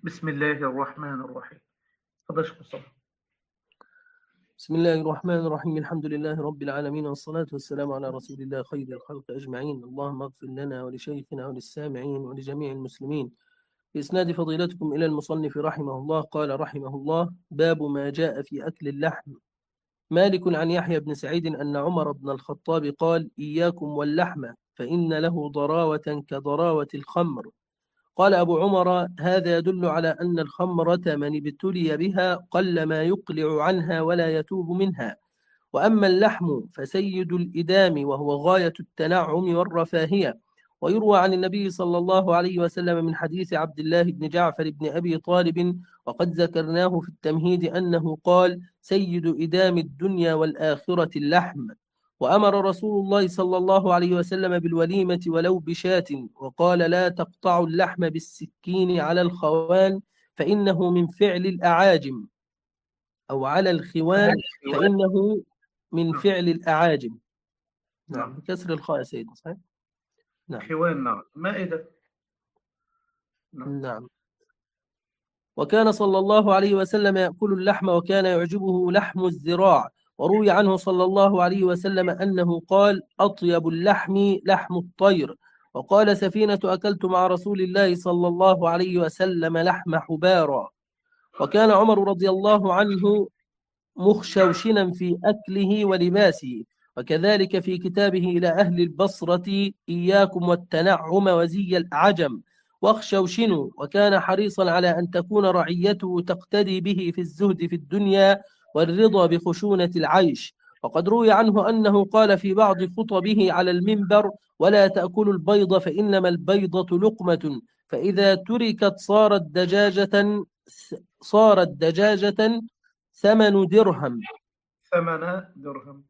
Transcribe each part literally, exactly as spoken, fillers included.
بسم الله الرحمن الرحيم. تفضل شيخ مصطفى. بسم الله الرحمن الرحيم. الحمد لله رب العالمين، والصلاة والسلام على رسول الله خير الخلق أجمعين. اللهم اغفر لنا ولشيخنا وللسامعين ولجميع المسلمين. بإسناد فضيلتكم إلى المصنف رحمه الله قال رحمه الله: باب ما جاء في أكل اللحم. مالك عن يحيى بن سعيد أن عمر بن الخطاب قال: إياكم واللحم فإن له ضراوة كضراوة الخمر. قال أبو عمر: هذا يدل على أن الخمرة من ابتلي بها قل ما يقلع عنها ولا يتوب منها، وأما اللحم فسيد الإدام وهو غاية التنعم والرفاهية. ويروى عن النبي صلى الله عليه وسلم من حديث عبد الله بن جعفر بن أبي طالب وقد ذكرناه في التمهيد أنه قال: سيد إدام الدنيا والآخرة اللحم. وأمر رسول الله صلى الله عليه وسلم بالوليمة ولو بشاة، وقال: لا تقطعوا اللحم بالسكين على الخوان فإنه من فعل الأعاجم، أو على الخوان فإنه من نعم فعل الأعاجم. نعم، نعم. بكسر الخاء يا سيدنا، صحيح؟ نعم خوان. نعم. مائدة. نعم. نعم. وكان صلى الله عليه وسلم يأكل اللحم، وكان يعجبه لحم الذراع. وروي عنه صلى الله عليه وسلم أنه قال: أطيب اللحم لحم الطير. وقال سفينة: أكلت مع رسول الله صلى الله عليه وسلم لحم حبارا. وكان عمر رضي الله عنه مخشوشنا في أكله ولباسه. وكذلك في كتابه إلى أهل البصرة: إياكم والتنعم وزي العجم واخشوشنوا. وكان حريصا على أن تكون رعيته تقتدي به في الزهد في الدنيا والرضا بخشونة العيش. وقد روي عنه أنه قال في بعض خطبه على المنبر: ولا تأكلوا البيض فإنما البيضة لقمة، فإذا تركت صارت دجاجة صارت دجاجة ثمن درهم ثمن درهم.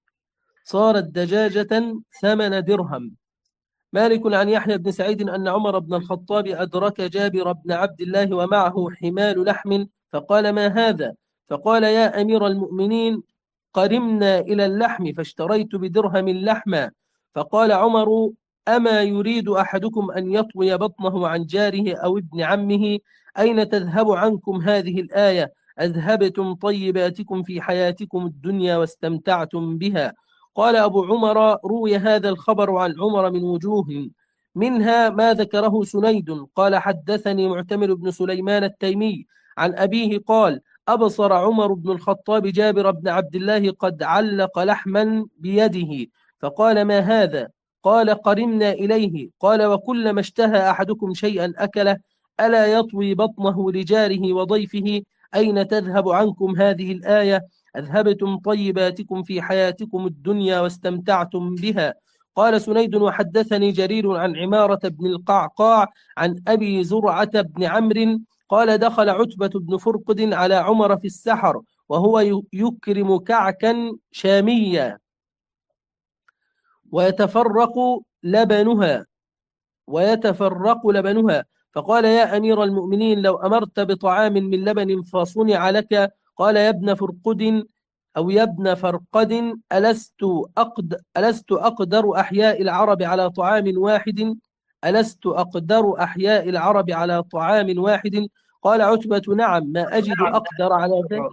صارت دجاجة ثمن درهم. مالك عن يحيى بن سعيد أن عمر بن الخطاب أدرك جابر بن عبد الله ومعه حمال لحم، فقال: ما هذا؟ فقال: يا أمير المؤمنين، قرمنا إلى اللحم فاشتريت بدرهم لحما. فقال عمر: أما يريد أحدكم أن يطوي بطنه عن جاره أو ابن عمه؟ أين تذهب عنكم هذه الآية: أذهبتم طيباتكم في حياتكم الدنيا واستمتعتم بها؟ قال أبو عمر: روي هذا الخبر عن عمر من وجوه، منها ما ذكره سنيد قال: حدثني معتمر بن سليمان التيمي عن أبيه قال: أبصر عمر بن الخطاب جابر بن عبد الله قد علق لحما بيده، فقال: ما هذا؟ قال: قرمنا إليه. قال: وكلما اشتهى أحدكم شيئا أكله، ألا يطوي بطنه لجاره وضيفه؟ أين تذهب عنكم هذه الآية: أذهبتم طيباتكم في حياتكم الدنيا واستمتعتم بها؟ قال سنيد: وحدثني جرير عن عمارة بن القعقاع عن أبي زرعة بن عمرو قال: دخل عتبة بن فرقد على عمر في السحر وهو يكرم كعكا شاميا ويتفرق لبنها ويتفرق لبنها فقال: يا أمير المؤمنين، لو أمرت بطعام من لبن فصنع لك. قال: يا ابن فرقد أو يا ابن فرقد، ألست أقد ألست أقدر أحياء العرب على طعام واحد ألست أقدر أحياء العرب على طعام واحد؟ قال عتبة: نعم، ما أجد أقدر على ذلك.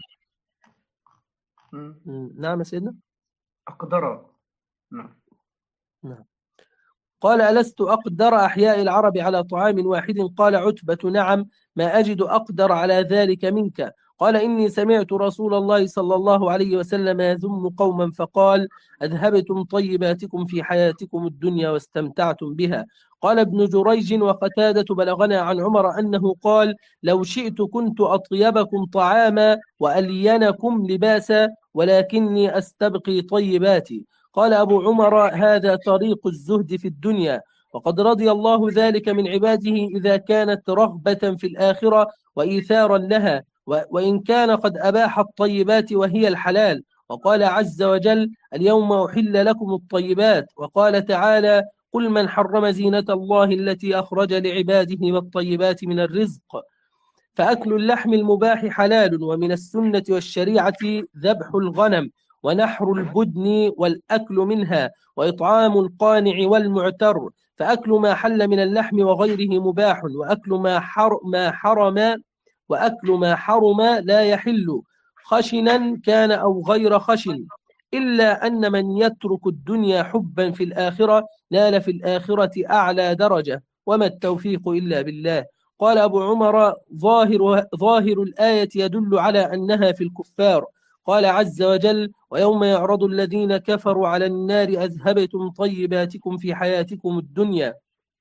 نعم سيدنا. أقدر. نعم. نعم. قال: ألست أقدر أحياء العرب على طعام واحد؟ قال عتبة: نعم، ما أجد أقدر على ذلك منك. قال: إني سمعت رسول الله صلى الله عليه وسلم يذم قوما فقال: أذهبتم طيباتكم في حياتكم الدنيا واستمتعتم بها. قال ابن جريج وقتادة: بلغنا عن عمر أنه قال: لو شئت كنت أطيبكم طعاما وألينكم لباسا، ولكني أستبقي طيباتي. قال أبو عمر: هذا طريق الزهد في الدنيا، وقد رضي الله ذلك من عباده إذا كانت رغبة في الآخرة وإيثارا لها، وإن كان قد أباح الطيبات وهي الحلال. وقال عز وجل: اليوم أحل لكم الطيبات. وقال تعالى: قل من حرم زينة الله التي أخرج لعباده والطيبات من الرزق. فأكل اللحم المباح حلال، ومن السنة والشريعة ذبح الغنم ونحر البدن والأكل منها وإطعام القانع والمعتر، فأكل ما حل من اللحم وغيره مباح، وأكل ما حر ما حرم وأكل ما حرم لا يحل خشنا كان أو غير خشن، إلا أن من يترك الدنيا حبا في الآخرة نال في الآخرة أعلى درجة، وما التوفيق إلا بالله. قال أبو عمر: ظاهر, ظاهر الآية يدل على أنها في الكفار. قال عز وجل: ويوم يعرض الذين كفروا على النار أذهبتم طيباتكم في حياتكم الدنيا.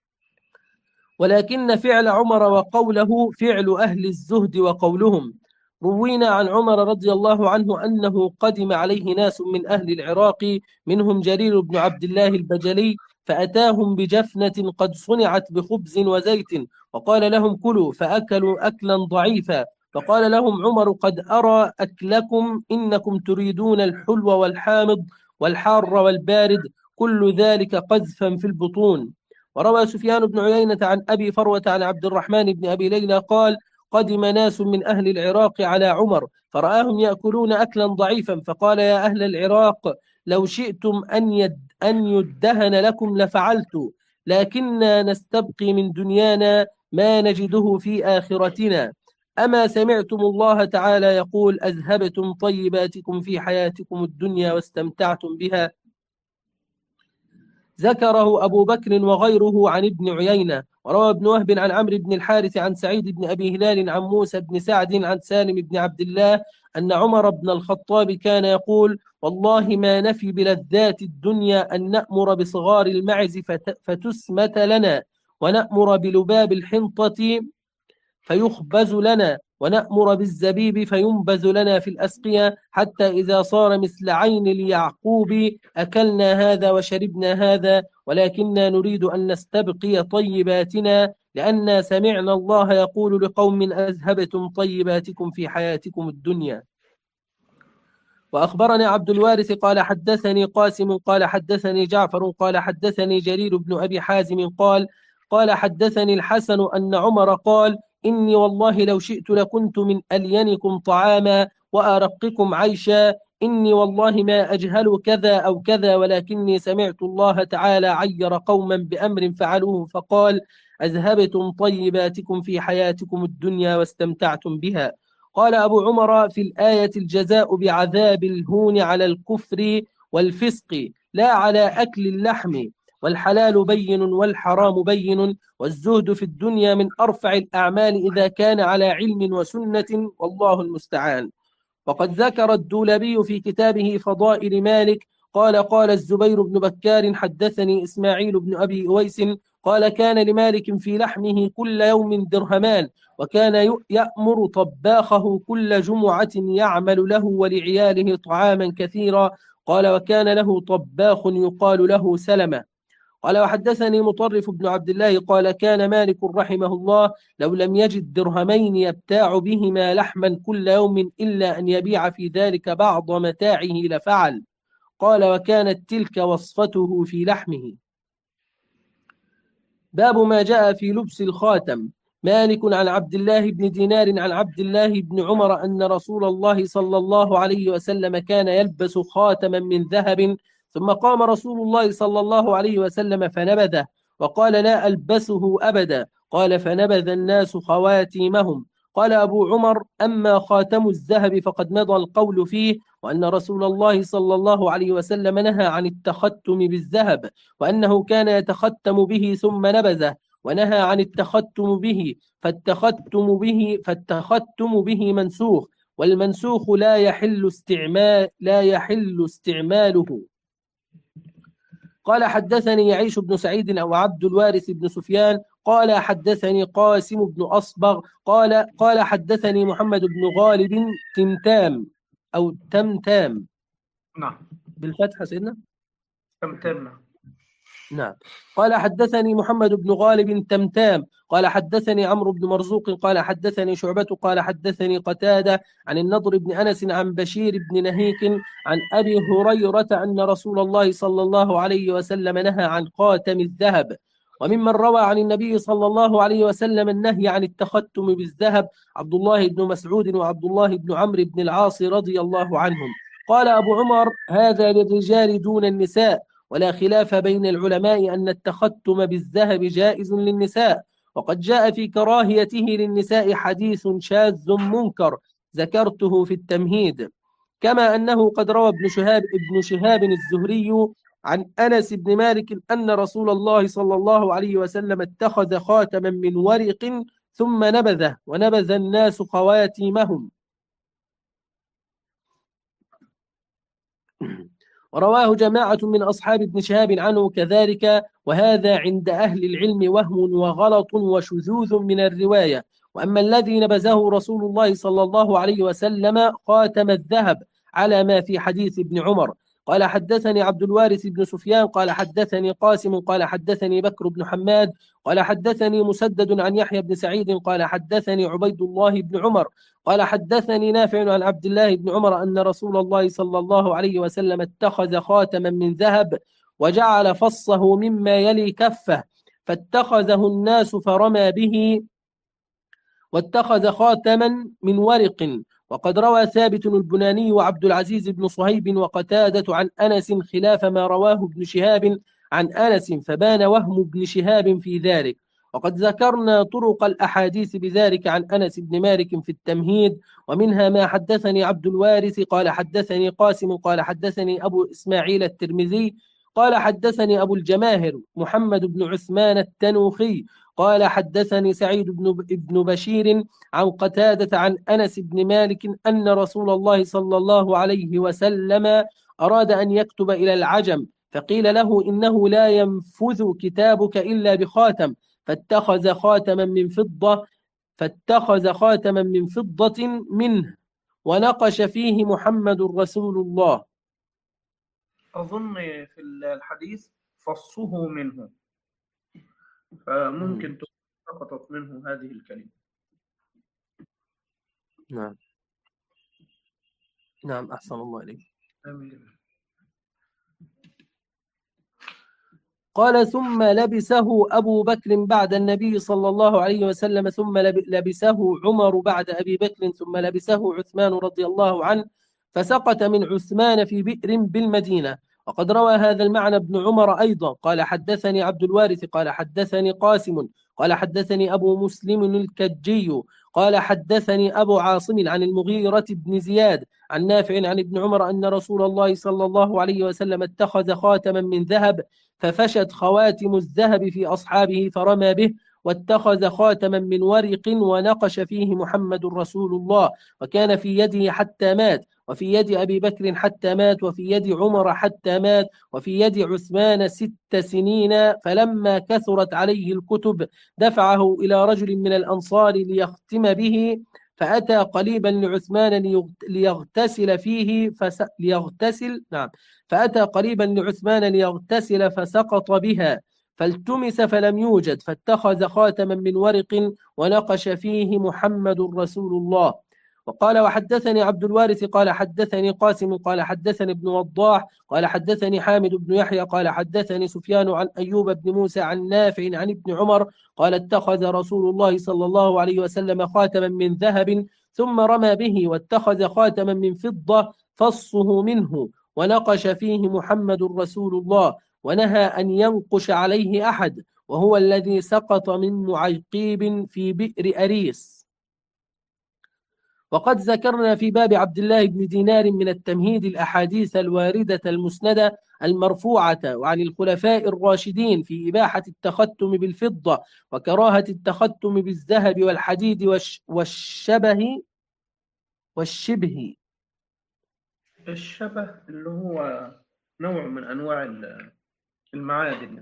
ولكن فعل عمر وقوله فعل أهل الزهد وقولهم. روينا عن عمر رضي الله عنه أنه قدم عليه ناس من أهل العراق منهم جرير بن عبد الله البجلي، فأتاهم بجفنة قد صنعت بخبز وزيت، وقال لهم كلوا، فأكلوا أكلا ضعيفا. فقال لهم عمر: قد أرى أكلكم إنكم تريدون الحلو والحامض والحار والبارد، كل ذلك قذفا في البطون. وروى سفيان بن عيينة عن أبي فروة عن عبد الرحمن بن أبي ليلى قال: قدم ناس من أهل العراق على عمر فرآهم يأكلون أكلا ضعيفا، فقال: يا أهل العراق، لو شئتم أن, يد أن يدهن لكم لفعلت، لكننا نستبقي من دنيانا ما نجده في آخرتنا. أما سمعتم الله تعالى يقول: أذهبتم طيباتكم في حياتكم الدنيا واستمتعتم بها؟ ذكره أبو بكر وغيره عن ابن عيينة. وروى ابن وهب عن عمرو بن الحارث عن سعيد بن أبي هلال عن موسى بن سعد عن سالم بن عبد الله أن عمر بن الخطاب كان يقول: والله ما نفي بلذات الدنيا أن نأمر بصغار المعز فتسمت لنا، ونأمر بلباب الحنطة فيخبز لنا، ونأمر بالزبيب فينبذ لنا في الأسقية، حتى إذا صار مثل عين ليعقوب أكلنا هذا وشربنا هذا، ولكننا نريد أن نستبقي طيباتنا، لأننا سمعنا الله يقول لقوم: أذهبتم طيباتكم في حياتكم الدنيا. وأخبرني عبد الوارث قال حدثني قاسم قال حدثني جعفر قال حدثني جرير بن أبي حازم قال قال حدثني الحسن أن عمر قال: إني والله لو شئت لكنت من ألينكم طعاما وأرقكم عيشا، إني والله ما أجهل كذا أو كذا، ولكني سمعت الله تعالى عير قوما بأمر فعلوه فقال: أذهبتم طيباتكم في حياتكم الدنيا واستمتعتم بها. قال أبو عمر: في الآية الجزاء بعذاب الهون على الكفر والفسق لا على أكل اللحم، والحلال بين والحرام بين، والزهد في الدنيا من أرفع الأعمال إذا كان على علم وسنة، والله المستعان. وقد ذكر الدولبي في كتابه فضائل مالك قال: قال الزبير بن بكار حدثني إسماعيل بن أبي أويس قال: كان لمالك في لحمه كل يوم درهمان، وكان يأمر طباخه كل جمعة يعمل له ولعياله طعاما كثيرا. قال: وكان له طباخ يقال له سلمة. قال: وحدثني مطرف بن عبد الله قال: كان مالك رحمه الله لو لم يجد درهمين يبتاع بهما لحما كل يوم إلا أن يبيع في ذلك بعض متاعه لفعل. قال: وكانت تلك وصفته في لحمه. باب ما جاء في لبس الخاتم. مالك عن عبد الله بن دينار عن عبد الله بن عمر أن رسول الله صلى الله عليه وسلم كان يلبس خاتما من ذهب، ثم قام رسول الله صلى الله عليه وسلم فنبذه وقال: لا ألبسه أبدا. قال: فنبذ الناس خواتيمهم. قال أبو عمر: أما خاتم الذهب فقد مضى القول فيه، وأن رسول الله صلى الله عليه وسلم نهى عن التختم بالذهب، وأنه كان يتختم به ثم نبذه، ونهى عن التختم به، فالتختم به فالتختم به منسوخ، والمنسوخ لا يحل استعمال لا يحل استعماله. قال: حدثني يعيش بن سعيد أو عبد الوارث بن سفيان قال: حدثني قاسم بن أصبغ قال قال حدثني محمد بن غالب تمتام أو تمتام. نعم. بالفتح سيدنا تمتم. نعم. قال: حدثني محمد بن غالب تمتام قال: حدثني عمرو بن مرزوق قال: حدثني شعبة قال: حدثني قتادة عن النضر بن أنس عن بشير بن نهيك عن أبي هريرة أن رسول الله صلى الله عليه وسلم نهى عن خاتم الذهب. وممن روى عن النبي صلى الله عليه وسلم النهي عن التختم بالذهب عبد الله بن مسعود وعبد الله بن عمرو بن العاص رضي الله عنهم. قال أبو عمر: هذا للرجال دون النساء، ولا خلاف بين العلماء أن التختم بالذهب جائز للنساء، وقد جاء في كراهيته للنساء حديث شاذ منكر ذكرته في التمهيد. كما أنه قد روى ابن شهاب ابن شهاب الزهري عن أنس بن مالك أن رسول الله صلى الله عليه وسلم اتخذ خاتما من ورق ثم نبذه، ونبذ الناس خواتيمهم. ورواه جماعة من أصحاب ابن شهاب عنه كذلك، وهذا عند أهل العلم وهم وغلط وشذوذ من الرواية. وأما الذي نبذه رسول الله صلى الله عليه وسلم خاتم الذهب على ما في حديث ابن عمر. قال حدثني عبد الوارث بن سفيان قال حدثني قاسم قال حدثني بكر بن حماد قال حدثني مسدد عن يحيى بن سعيد قال حدثني عبيد الله بن عمر قال حدثني نافع عن عبد الله بن عمر أن رسول الله صلى الله عليه وسلم اتخذ خاتما من ذهب وجعل فصه مما يلي كفه، فاتخذه الناس فرمى به، واتخذ خاتما من ورق. وقد روى ثابت البناني وعبد العزيز بن صهيب وقتادة عن أنس خلاف ما رواه ابن شهاب عن أنس، فبان وهم ابن شهاب في ذلك. وقد ذكرنا طرق الأحاديث بذلك عن أنس بن مالك في التمهيد، ومنها ما حدثني عبد الوارث قال حدثني قاسم قال حدثني أبو إسماعيل الترمذي قال حدثني أبو الجماهر محمد بن عثمان التنوخي قال حدثني سعيد بن ابن بشير عن قتادة عن أنس بن مالك أن رسول الله صلى الله عليه وسلم أراد أن يكتب إلى العجم، فقيل له إنه لا ينفذ كتابك إلا بخاتم، فاتخذ خاتما من فضة فاتخذ خاتما من فضة منه ونقش فيه محمد رسول الله. أظن في الحديث فصه منه، فممكن تكون سقطت منه هذه الكلمة. نعم نعم أحسن الله إليك. آمين. قال ثم لبسه أبو بكر بعد النبي صلى الله عليه وسلم، ثم لبسه عمر بعد أبي بكر، ثم لبسه عثمان رضي الله عنه، فسقط من عثمان في بئر بالمدينة. وقد روى هذا المعنى ابن عمر أيضا. قال حدثني عبد الوارث قال حدثني قاسم قال حدثني أبو مسلم الكجي قال حدثني أبو عاصم عن المغيرة بن زياد عن نافع عن ابن عمر أن رسول الله صلى الله عليه وسلم اتخذ خاتما من ذهب ففشت خواتم الذهب في أصحابه فرمى به، واتخذ خاتما من ورق ونقش فيه محمد رسول الله، وكان في يده حتى مات، وفي يد أبي بكر حتى مات، وفي يد عمر حتى مات، وفي يد عثمان ست سنين. فلما كثرت عليه الكتب دفعه إلى رجل من الأنصار ليختم به، فأتى قريبا لعثمان ليغتسل فيه فس... ليغتسل نعم فأتى قريبا لعثمان ليغتسل فسقط بها، فالتمس فلم يوجد، فاتخذ خاتما من ورق ونقش فيه محمد رسول الله. وقال وحدثني عبد الوارث قال حدثني قاسم قال حدثني ابن وضاح قال حدثني حامد بن يحيى قال حدثني سفيان عن أيوب بن موسى عن نافع عن ابن عمر قال اتخذ رسول الله صلى الله عليه وسلم خاتما من ذهب ثم رمى به، واتخذ خاتما من فضة فصه منه ونقش فيه محمد رسول الله، ونهى أن ينقش عليه أحد، وهو الذي سقط من معيقيب في بئر أريس. وقد ذكرنا في باب عبد الله بن دينار من التمهيد الأحاديث الواردة المسندة المرفوعة وعن الخلفاء الراشدين في إباحة التختم بالفضة وكراهة التختم بالذهب والحديد والشبه والشبه. الشبه اللي هو نوع من أنواع المعادن.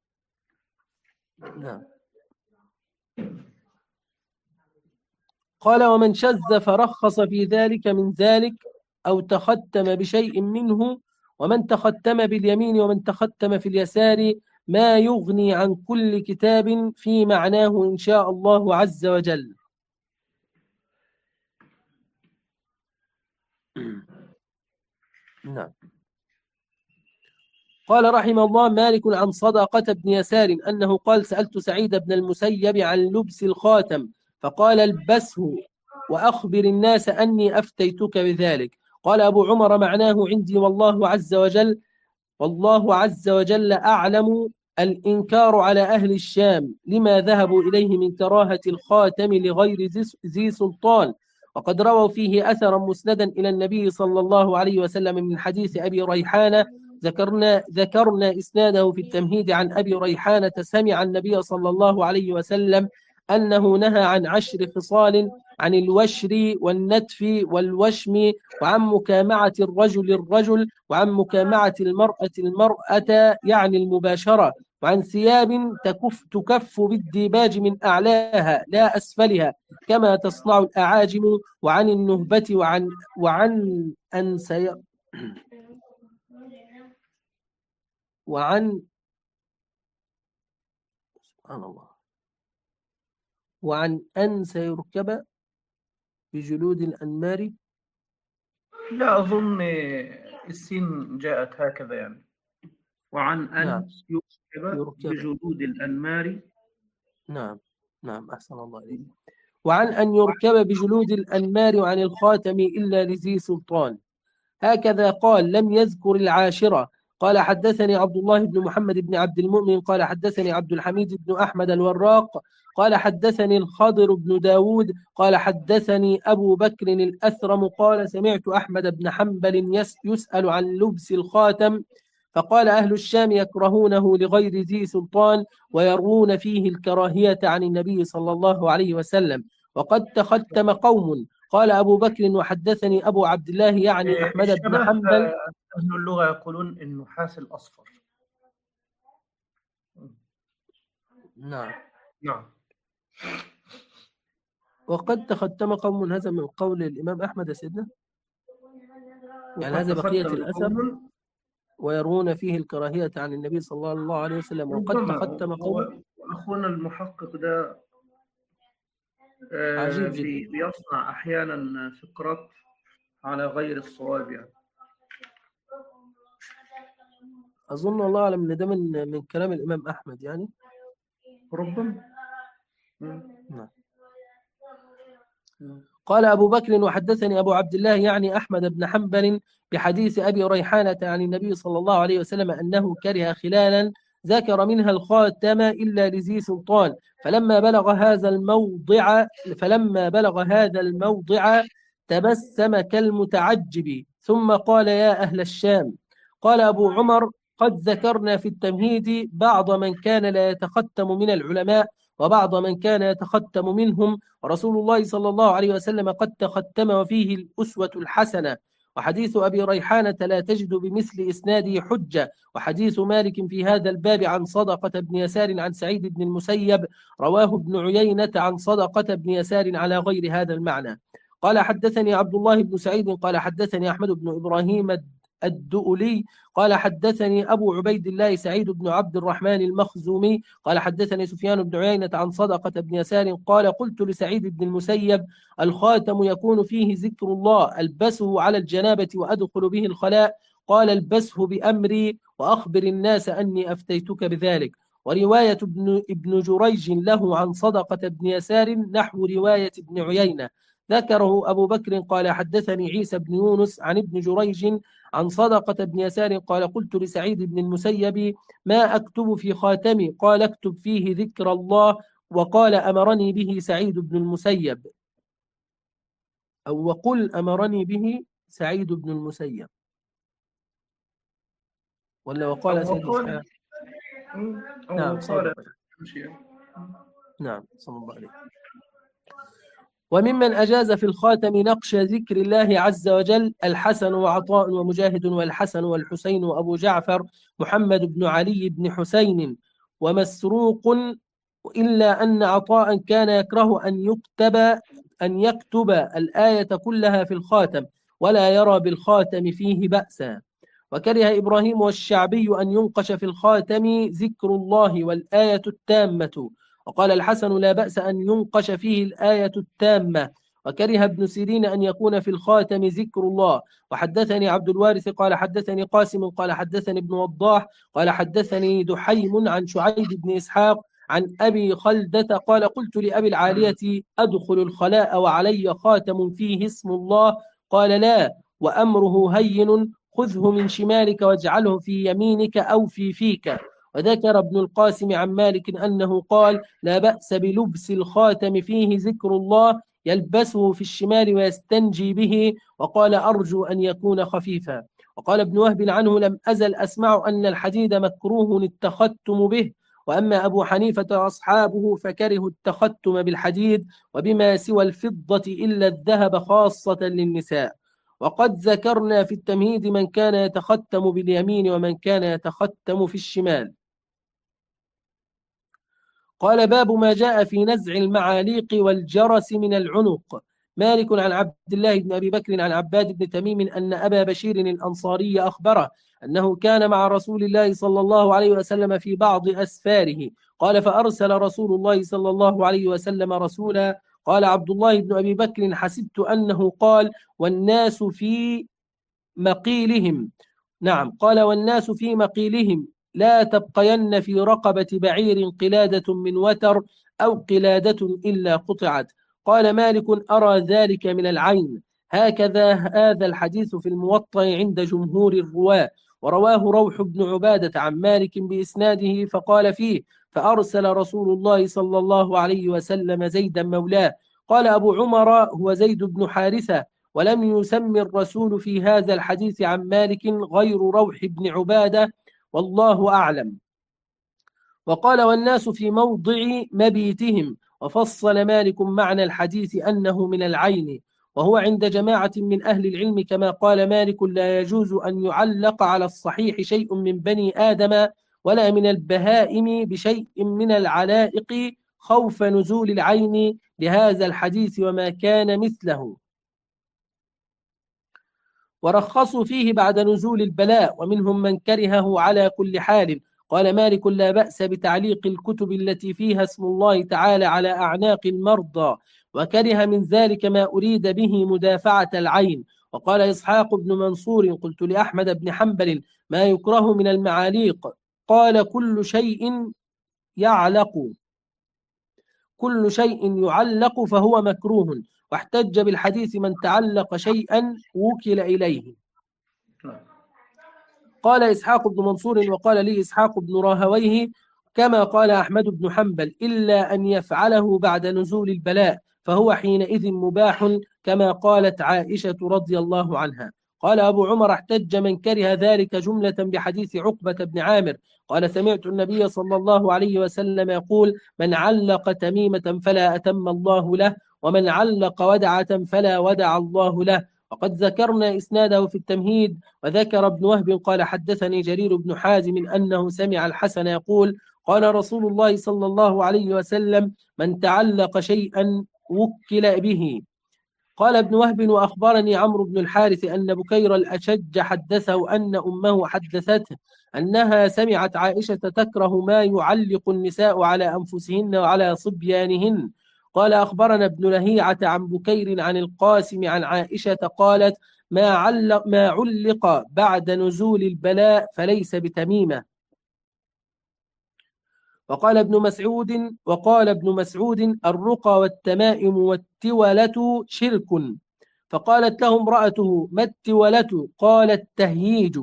نعم. قال ومن شذ فرخص في ذلك من ذلك أو تختم بشيء منه، ومن تختم باليمين ومن تختم في اليسار، ما يغني عن كل كتاب في معناه إن شاء الله عز وجل. نعم. قال رحمه الله مالك عن صدقة بن يسار أنه قال سألت سعيد بن المسيب عن لبس الخاتم فقال البسه وأخبر الناس أني أفتيتك بذلك. قال أبو عمر معناه عندي والله عز وجل والله عز وجل أعلم الإنكار على أهل الشام لما ذهبوا إليه من كراهة الخاتم لغير ذي سلطان. وقد رووا فيه أثرا مسندا إلى النبي صلى الله عليه وسلم من حديث أبي ريحانة، ذكرنا ذكرنا إسناده في التمهيد عن أبي ريحانة سمع النبي صلى الله عليه وسلم أنه نهى عن عشر خصال: عن الوشر والنتف والوشم، وعن مكامعة الرجل الرجل، وعن مكامعة المرأة المرأة يعني المباشرة، وعن ثياب تكف, تكف بالديباج من أعلاها لا أسفلها كما تصنع الأعاجم، وعن النهبة، وعن وعن أن سي وعن سبحان الله وعن أن سيركب بجلود الأنمار. لا أظن السين جاءت هكذا يعني. وعن أن نعم. يركب يركب. بجلود الأنمار. نعم نعم أحسن الله إليك. وعن أن يركب بجلود الأنمار، وعن الخاتم إلا لذي سلطان. هكذا قال، لم يذكر العاشرة. قال حدثني عبد الله بن محمد بن عبد المؤمن قال حدثني عبد الحميد بن أحمد الوراق قال حدثني الخضر بن داود قال حدثني أبو بكر الأثرم قال سمعت أحمد بن حنبل يسأل عن لبس الخاتم، فقال أهل الشام يكرهونه لغير ذي سلطان ويرون فيه الكراهية عن النبي صلى الله عليه وسلم. وقد تختم قوم. قال أبو بكر وحدثني أبو عبد الله يعني أحمد بن حنبل. أهل اللغة يقولون النحاس الأصفر. نعم نعم. وقد تختم قوم، هذا من قول الإمام أحمد سيدنا، يعني هذا بقية الأثر ويرون فيه الكراهية عن النبي صلى الله عليه وسلم. وقد تختم قوم. أخونا المحقق ده عجيب جدا، بيصنع أحيانا فكرات على غير الصواب يعني. أظن الله أعلم أن ده من من كلام الإمام أحمد يعني، ربما. نعم. قال أبو بكر وحدثني أبو عبد الله يعني أحمد بن حنبل بحديث أبي ريحانة عن النبي صلى الله عليه وسلم أنه كره خلالا ذكر منها الخاتم إلا لذي سلطان، فلما بلغ هذا الموضع فلما بلغ هذا الموضع تبسم كالمتعجب ثم قال يا أهل الشام. قال أبو عمر قد ذكرنا في التمهيد بعض من كان لا يتختم من العلماء وبعض من كان يتختم منهم، ورسول الله صلى الله عليه وسلم قد تختم وفيه الأسوة الحسنة. وحديث أبي ريحانة لا تجد بمثل إسناده حجة. وحديث مالك في هذا الباب عن صدقة بن يسار عن سعيد بن المسيب رواه ابن عيينة عن صدقة بن يسار على غير هذا المعنى. قال حدثني عبد الله بن سعيد قال حدثني أحمد بن إبراهيم الدؤلي قال حدثني أبو عبيد الله سعيد بن عبد الرحمن المخزومي قال حدثني سفيان بن عيينة عن صدقة بن يسار قال قلت لسعيد بن المسيب الخاتم يكون فيه ذكر الله ألبسه على الجنابة وأدخل به الخلاء؟ قال البسه بأمري وأخبر الناس أني أفتيتك بذلك. ورواية ابن, ابن جريج له عن صدقة بن يسار نحو رواية ابن عيينة ذكره أبو بكر قال حدثني عيسى بن يونس عن ابن جريج عن صدقة بن يسار قال قلت لسعيد بن المسيب ما أكتب في خاتمي؟ قال اكتب فيه ذكر الله. وقال أمرني به سعيد بن المسيب أو وقل أمرني به سعيد بن المسيب ولا وقال سيد إسحاق؟ نعم صلى نعم صلى الله عليه. وممن أجاز في الخاتم نقش ذكر الله عز وجل الحسن وعطاء ومجاهد والحسن والحسين وأبو جعفر محمد بن علي بن حسين ومسروق، إلا أن عطاء كان يكره أن يكتب أن يكتب الآية كلها في الخاتم ولا يرى بالخاتم فيه بأسا. وكره إبراهيم والشعبي أن ينقش في الخاتم ذكر الله والآية التامة، وقال الحسن لا بأس أن ينقش فيه الآية التامة. وكره ابن سيرين أن يكون في الخاتم ذكر الله. وحدثني عبد الوارث قال حدثني قاسم قال حدثني ابن وضاح قال حدثني دحيم عن شعيب بن إسحاق عن أبي خلدة قال قلت لأبي العالية أدخل الخلاء وعلي خاتم فيه اسم الله؟ قال لا وأمره هين خذه من شمالك واجعله في يمينك أو في فيك. وذكر ابن القاسم عن مالك أنه قال لا بأس بلبس الخاتم فيه ذكر الله يلبسه في الشمال ويستنجي به، وقال أرجو أن يكون خفيفا. وقال ابن وهب عنه لم أزل أسمع أن الحديد مكروه التختم به، وأما أبو حنيفة وأصحابه فكرهوا التختم بالحديد وبما سوى الفضة إلا الذهب خاصة للنساء. وقد ذكرنا في التمهيد من كان يتختم باليمين ومن كان يتختم في الشمال. قال باب ما جاء في نزع المعاليق والجرس من العنق. مالك عن عبد الله بن أبي بكر عن عباد بن تميم أن أبا بشير الأنصاري أخبره أنه كان مع رسول الله صلى الله عليه وسلم في بعض أسفاره. قال فأرسل رسول الله صلى الله عليه وسلم رسولا. قال عبد الله بن أبي بكر حسبت أنه قال والناس في مقيلهم. نعم قال والناس في مقيلهم لا تبقين في رقبة بعير قلادة من وتر أو قلادة إلا قطعت. قال مالك أرى ذلك من العين. هكذا هذا الحديث في الموطأ عند جمهور الرواة. ورواه روح بن عبادة عن مالك بإسناده فقال فيه فأرسل رسول الله صلى الله عليه وسلم زيدا مولاه. قال أبو عمر هو زيد بن حارثة، ولم يسمي الرسول في هذا الحديث عن مالك غير روح بن عبادة والله أعلم. وقال والناس في موضع مبيتهم. وفصل مالك معنى الحديث أنه من العين، وهو عند جماعة من أهل العلم كما قال مالك لا يجوز أن يعلق على الصحيح شيء من بني آدم ولا من البهائم بشيء من العلائق خوف نزول العين لهذا الحديث وما كان مثله. ورخصوا فيه بعد نزول البلاء ومنهم من كرهه على كل حال. قال مالك لا بأس بتعليق الكتب التي فيها اسم الله تعالى على أعناق المرضى، وكره من ذلك ما أريد به مدافعة العين. وقال إسحاق بن منصور قلت لأحمد بن حنبل ما يكره من المعاليق؟ قال كل شيء يعلق كل شيء يعلق فهو مكروه، واحتج بالحديث من تعلق شيئا وكل إليه. قال إسحاق بن منصور وقال لي إسحاق بن راهويه كما قال أحمد بن حنبل إلا أن يفعله بعد نزول البلاء فهو حينئذ مباح كما قالت عائشة رضي الله عنها. قال أبو عمر احتج من كره ذلك جملة بحديث عقبة بن عامر قال سمعت النبي صلى الله عليه وسلم يقول من علق تميمة فلا أتم الله له ومن علق ودعة فلا ودع الله له. وقد ذكرنا إسناده في التمهيد. وذكر ابن وهب قال حدثني جرير بن حازم أنه سمع الحسن يقول قال رسول الله صلى الله عليه وسلم من تعلق شيئا وكل به. قال ابن وهب وأخبرني عمرو بن الحارث أن بكير الأشج حدثه أن أمه حدثته أنها سمعت عائشة تكره ما يعلق النساء على أنفسهن وعلى صبيانهن. قال أخبرنا ابن لهيعة عن بكير عن القاسم عن عائشة قالت ما علق, ما علق بعد نزول البلاء فليس بتميمة. وقال ابن مسعود وقال ابن مسعود الرقى والتمائم والتولة شرك. فقالت له امرأته ما التولة؟ قال التهييج.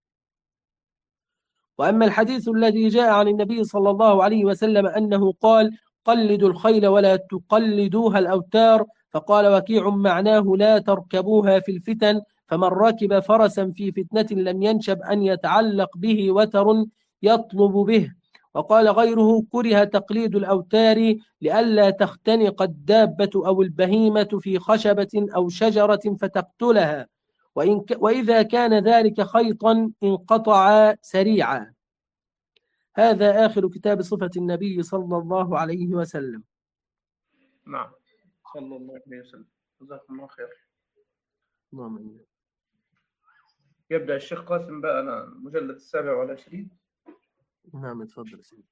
وأما الحديث الذي جاء عن النبي صلى الله عليه وسلم أنه قال قلدوا الخيل ولا تقلدوها الأوتار فقال وكيع معناه لا تركبوها في الفتن فمن ركب فرسا في فتنة لم ينشب أن يتعلق به وتر يطلب به. وقال غيره كره تقليد الأوتار لئلا تختنق الدابة أو البهيمة في خشبة أو شجرة فتقتلها وإن ك... وإذا كان ذلك خيطا انقطع سريعا. هذا آخر كتاب صفة النبي صلى الله عليه وسلم. نعم صلى الله عليه وسلم. جزاكم الله خير. نعم. يبدأ الشيخ قاسم بقى أنا المجلد السابع والعشرين. نعم اتفضل سيدي.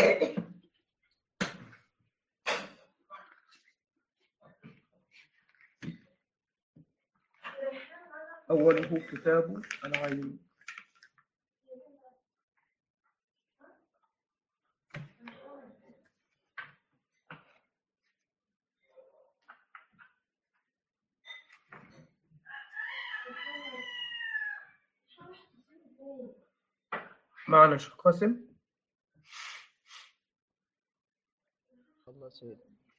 أوله كتاب العين. معنا شيخ قاسم. الله سيد.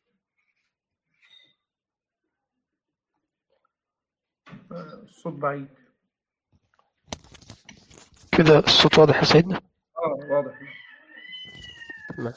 الصوت بعيد كده الصوت واضح يا سيدنا؟ اه واضح. تمام.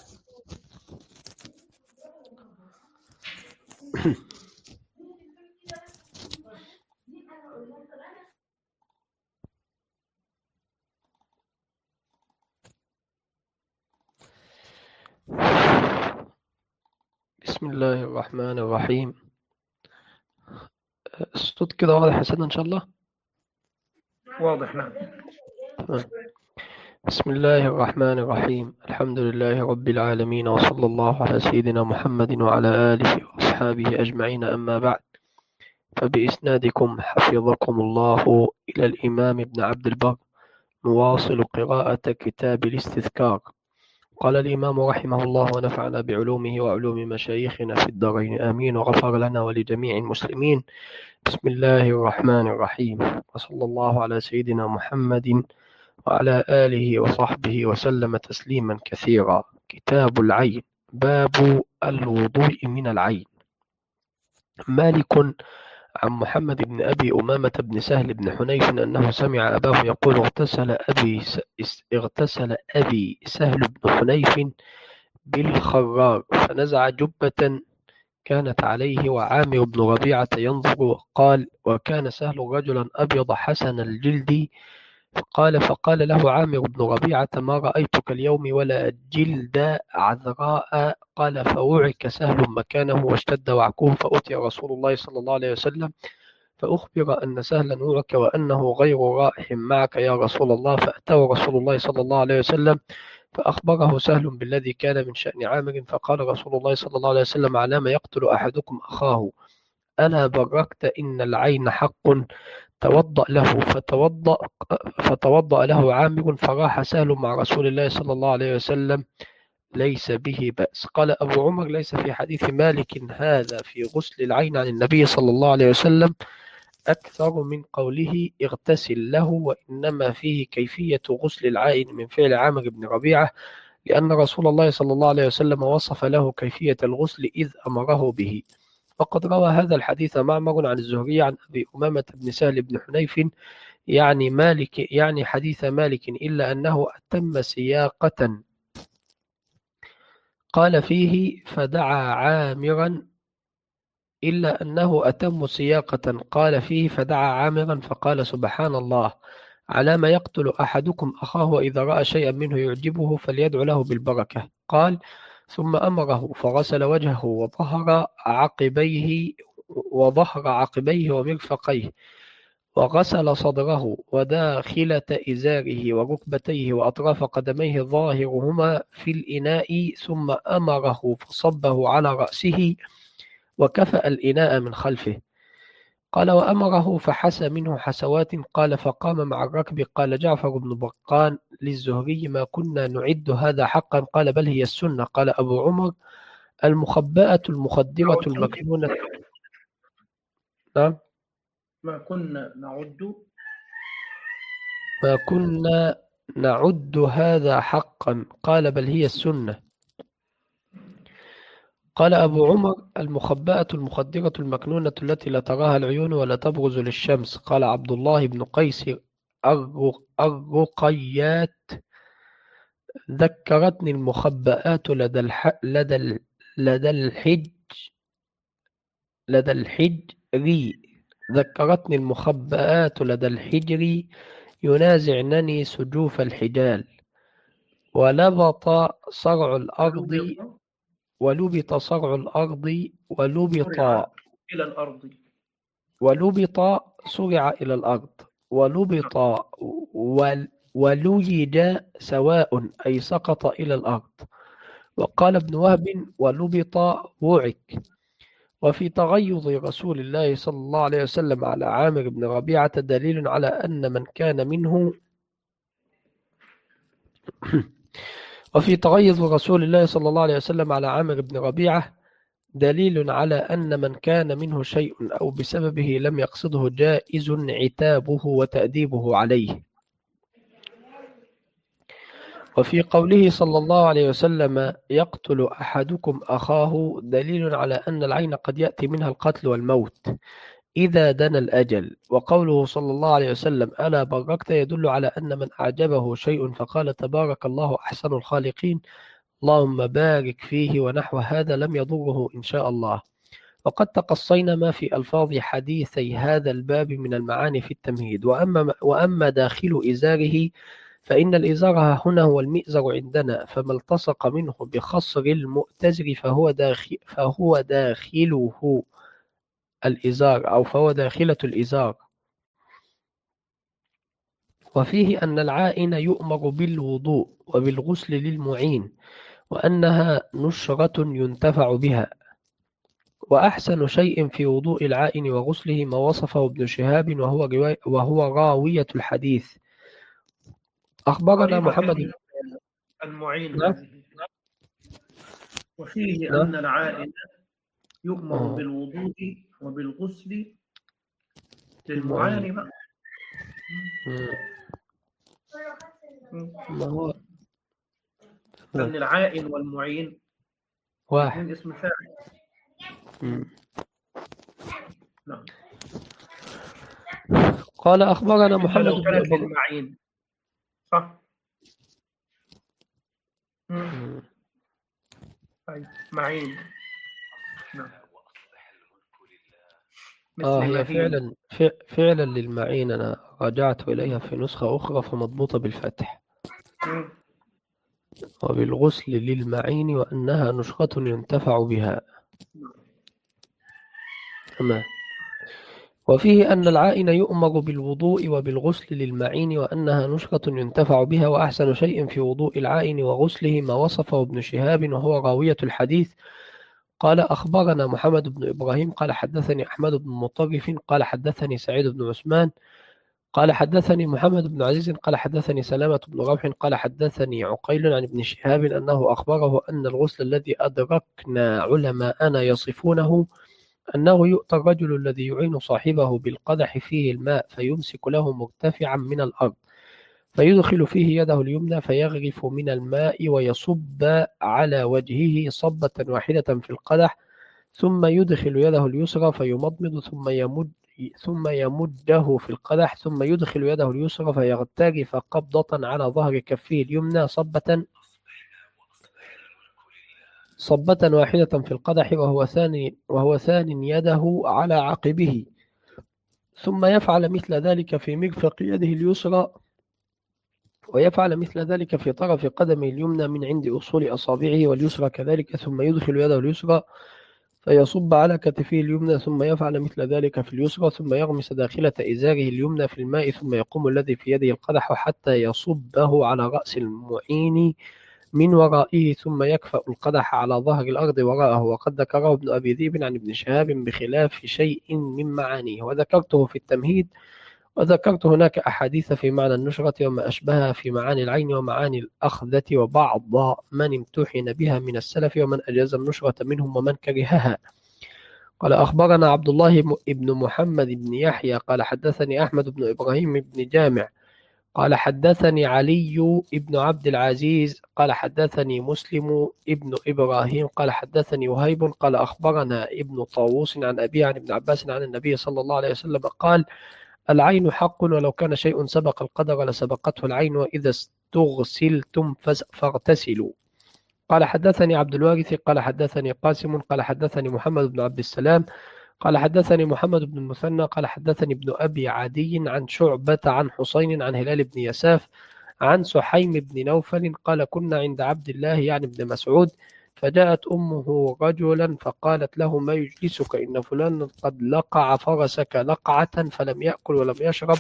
بسم الله الرحمن الرحيم. الصوت كده واضح يا سيدنا إن شاء الله؟ واضح نعم. تمام. بسم الله الرحمن الرحيم. الحمد لله رب العالمين، وصلى الله على سيدنا محمد وعلى آله وأصحابه أجمعين، أما بعد، فبإسنادكم حفظكم الله إلى الإمام ابن عبد البر نواصل قراءة كتاب الاستذكار. قال الإمام رحمه الله ونفعنا بعلومه وعلوم مشايخنا في الدارين آمين، وغفر لنا ولجميع المسلمين. بسم الله الرحمن الرحيم، وصلى الله على سيدنا محمد وعلى آله وصحبه وسلم تسليما كثيرا. كتاب العين، باب الوضوء من العين. مالك عن محمد بن أبي أمامة بن سهل بن حنيف أنه سمع أباه يقول اغتسل أبي, اغتسل أبي سهل بن حنيف بالخرار فنزع جبة كانت عليه وعامر بن ربيعة ينظر، قال وكان سهل رجلا أبيض حسن الجلد، قال فقال له عامر بن ربيعة ما رأيتك اليوم ولا جلد عذراء، قال فوعك سهل مكانه واشتد وعكه، فأتي رسول الله صلى الله عليه وسلم فأخبر أن سهلا وعك وأنه غير رائح معك يا رسول الله، فأتاه رسول الله صلى الله عليه وسلم فأخبره سهل بالذي كان من شأن عامر، فقال رسول الله صلى الله عليه وسلم على ما يقتل أحدكم أخاه ألا بركت إن العين حق، توضأ له، فتوضأ, فتوضأ له عامر، فراح سهل مع رسول الله صلى الله عليه وسلم ليس به بأس. قال أبو عمر ليس في حديث مالك هذا في غسل العين عن النبي صلى الله عليه وسلم أكثر من قوله اغتسل له، وإنما فيه كيفية غسل العين من فعل عامر بن ربيعة، لأن رسول الله صلى الله عليه وسلم وصف له كيفية الغسل إذ أمره به. وقد روى هذا الحديث معمر عن الزهري عن أبي أمامة بن سهل بن حنيف يعني مالك يعني حديث مالك، إلا أنه أتم سياقة قال فيه فدعا عامرا إلا أنه أتم سياقة قال فيه فدعا عامرا فقال سبحان الله على ما يقتل أحدكم أخاه، وإذا رأى شيئا منه يعجبه فليدعو له بالبركة. قال ثم أمره فغسل وجهه وظهر عقبيه وظهر عقبيه ومرفقيه، وغسل صدره وداخلة إزاره وركبتيه وأطراف قدميه ظاهرهما في الإناء، ثم أمره فصبه على رأسه وكفأ الإناء من خلفه. قال وأمره فحسى منه حسوات، قال فقام مع الركب. قال جعفر بن برقان للزهري ما كنا نعد هذا حقا، قال بل هي السنة. قال أبو عمر المخبأة المخدرة المكنونة. نعم ما كنا نعد ما كنا نعد هذا حقا، قال بل هي السنة. قال أبو عمر المخبأة المخدرة المكنونة التي لا تراها العيون ولا تبرز للشمس. قال عبد الله بن قيس الرقيات ذكرتني المخبآت لدى الح... لدى ال... لدى الحج لدى الحجري ذكرتني المخبآت لدى الحجر ينازعنني سجوف الحجال، ولبط صرع الأرض ولبط صرع الأرض ولبط إلى الأرض ولبط صرع إلى الأرض ولبط ول وليج سواء أي سقط إلى الأرض. وقال ابن وهب ولبط وعك. وفي تغيظ رسول الله صلى الله عليه وسلم على عامر بن ربيعة دليل على أن من كان منه وفي تغيظ رسول الله صلى الله عليه وسلم على عامر بن ربيعة دليل على أن من كان منه شيء أو بسببه لم يقصده جائز عتابه وتأديبه عليه. وفي قوله صلى الله عليه وسلم يقتل أحدكم أخاه دليل على أن العين قد يأتي منها القتل والموت إذا دنا الأجل. وقوله صلى الله عليه وسلم ألا باركت يدل على أن من أعجبه شيء فقال تبارك الله أحسن الخالقين اللهم بارك فيه ونحو هذا لم يضره إن شاء الله. وقد تقصينا ما في ألفاظ حديثي هذا الباب من المعاني في التمهيد. وأما, وأما داخل إزاره فإن الإزار هنا هو المئزر عندنا، فما التصق منه بخصر المؤتزر فهو, داخل فهو داخله الإزار أو فهو داخلة الإزار. وفيه أن العائن يؤمر بالوضوء وبالغسل للمعين وأنها نشرة ينتفع بها. وأحسن شيء في وضوء العائن وغسله ما وصفه ابن شهاب وهو, وهو راوية الحديث. أخبرنا محمد المعين نعم. هذه. وفيه نعم. أن العائن يؤمر أوه. بالوضوء وبالغسل للمعاني بقى. ما هو أن العائن والمعين واحد اسم فاعل. نعم. قال أخبرنا محمد لو بن كانت إبراهيم للمعين صح. طيب معين. نعم. آه هي فعلا فعلا للمعين. أنا رجعت إليها في نسخة أخرى فمضبوطة بالفتح. مم. وبالغسل للمعين وأنها نشخة ينتفع بها. تمام. وفيه أن العائن يؤمر بالوضوء وبالغسل للمعين وأنها نشخة ينتفع بها. وأحسن شيء في وضوء العائن وغسله ما وصفه ابن شهاب وهو راوية الحديث. قال أخبرنا محمد بن إبراهيم قال حدثني أحمد بن مطرف قال حدثني سعيد بن عثمان قال حدثني محمد بن عزيز قال حدثني سلامة بن روح قال حدثني عقيل عن ابن شهاب أنه أخبره أن الغسل الذي أدركنا علماءنا يصفونه أنه يؤتى الرجل الذي يعين صاحبه بالقدح فيه الماء فيمسك له مرتفعا من الأرض فيدخل فيه يده اليمنى فيغرف من الماء ويصب على وجهه صبة واحدة في القدح ثم يدخل يده اليسرى فيمضمض ثم يمد ثم يمده في القدح ثم يدخل يده اليسرى فيغترف قبضة على ظهر كفه اليمنى صبة صبة واحدة في القدح وهو ثاني وهو ثان يده على عقبه ثم يفعل مثل ذلك في مرفق يده اليسرى ويفعل مثل ذلك في طرف قدمه اليمنى من عند أصول أصابعه واليسرى كذلك ثم يدخل يده اليسرى فيصب على كتفه اليمنى ثم يفعل مثل ذلك في اليسرى ثم يغمس داخلة إزاره اليمنى في الماء ثم يقوم الذي في يده القدح حتى يصبه على رأس المعين من ورائه ثم يكفأ القدح على ظهر الأرض وراءه. وقد ذكره ابن أبي ذئب عن ابن شهاب بخلاف شيء من معانيه وذكرته في التمهيد. وذكرت هناك أحاديث في معنى النشرة وما أشبهها في معاني العين ومعاني الأخذة وبعض من امتحن بها من السلف ومن أجاز النشرة منهم ومن كرهها. قال أخبرنا عبد الله بن محمد بن يحيى قال حدثني أحمد بن إبراهيم بن جامع قال حدثني علي بن عبد العزيز قال حدثني مسلم ابن إبراهيم قال حدثني وهيب قال أخبرنا ابن طاووس عن أبي عن ابن عباس عن النبي صلى الله عليه وسلم قال العين حق ولو كان شيء سبق القدر لسبقته العين وإذا استغسلتم فاغتسلوا. قال حدثني عبد الوارث قال حدثني قاسم قال حدثني محمد بن عبد السلام قال حدثني محمد بن المثنى قال حدثني ابن أبي عدي عن شعبة عن حسين عن هلال بن يساف عن سحيم بن نوفل قال كنا عند عبد الله يعني ابن مسعود فجاءت أمه رجلا فقالت له ما يجلسك إن فلان قد لقع فرسك لقعة فلم يأكل ولم يشرب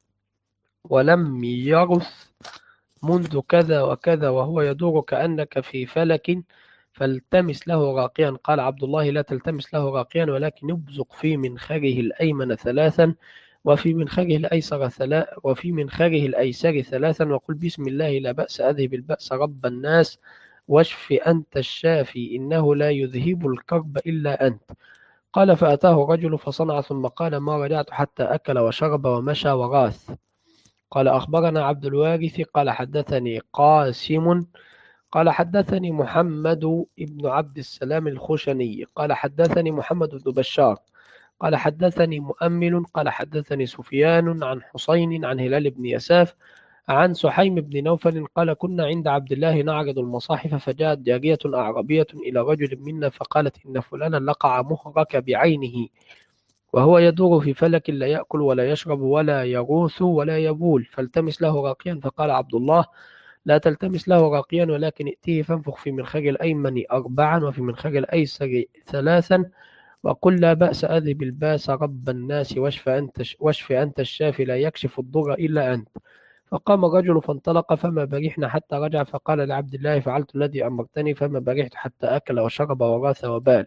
ولم يرث منذ كذا وكذا وهو يدور كأنك في فلك فالتمس له راقيا. قال عبد الله لا تلتمس له راقيا ولكن ابزق في منخره الأيمن ثلاثا وفي منخره الأيسر ثلاث وفي منخره الأيسر ثلاثا وقل بسم الله لا بأس أذهب البأس رب الناس واشف أنت الشافي إنه لا يذهب الكرب إلا أنت. قال فأتاه رجل فصنع ثم قال ما رجعت حتى أكل وشرب ومشى وراث. قال أخبرنا عبد الوارث قال حدثني قاسم قال حدثني محمد بن عبد السلام الخشني قال حدثني محمد بن بشار قال حدثني مؤمل قال حدثني سفيان عن حسين عن هلال بن يساف عن سحيم بن نوفل قال كنا عند عبد الله نعرض المصاحف فجاءت جارية أعرابية إلى رجل منا فقالت إن فلانا لقع مهرك بعينه وهو يدور في فلك لا يأكل ولا يشرب ولا يغوث ولا يبول فالتمس له راقيا. فقال عبد الله لا تلتمس له راقيا ولكن ائتيه فانفخ في منخر الأيمن أربعا وفي منخر الأيسر ثلاثا وقل لا بأس أذهب الباس رب الناس واشف أنت, واشف أنت الشافي لا يكشف الضر إلا أنت. فقام الرجل فانطلق فما برحنا حتى رجع فقال لعبد الله فعلت الذي أمرتني فما برحت حتى أكل وشرب وراث وبال.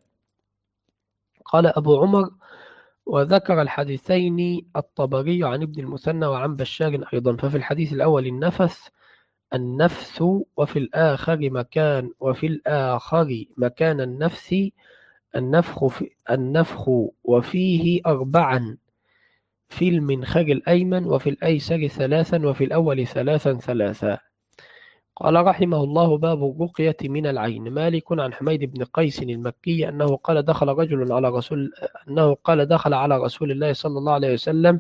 قال أبو عمر وذكر الحديثين الطبري عن ابن المثنى وعن بشار أيضا. ففي الحديث الأول النفث النفث وفي الآخر مكان وفي الآخر مكان النفث النفخ في النفخ وفيه أربعا في المنخر الأيمن وفي الأيسر ثلاثا وفي الأول ثلاثا ثلاثا. قال رحمه الله باب الرقية من العين. مالك عن حميد بن قيس المكي أنه قال دخل رجل على رسول أنه قال دخل على رسول الله صلى الله عليه وسلم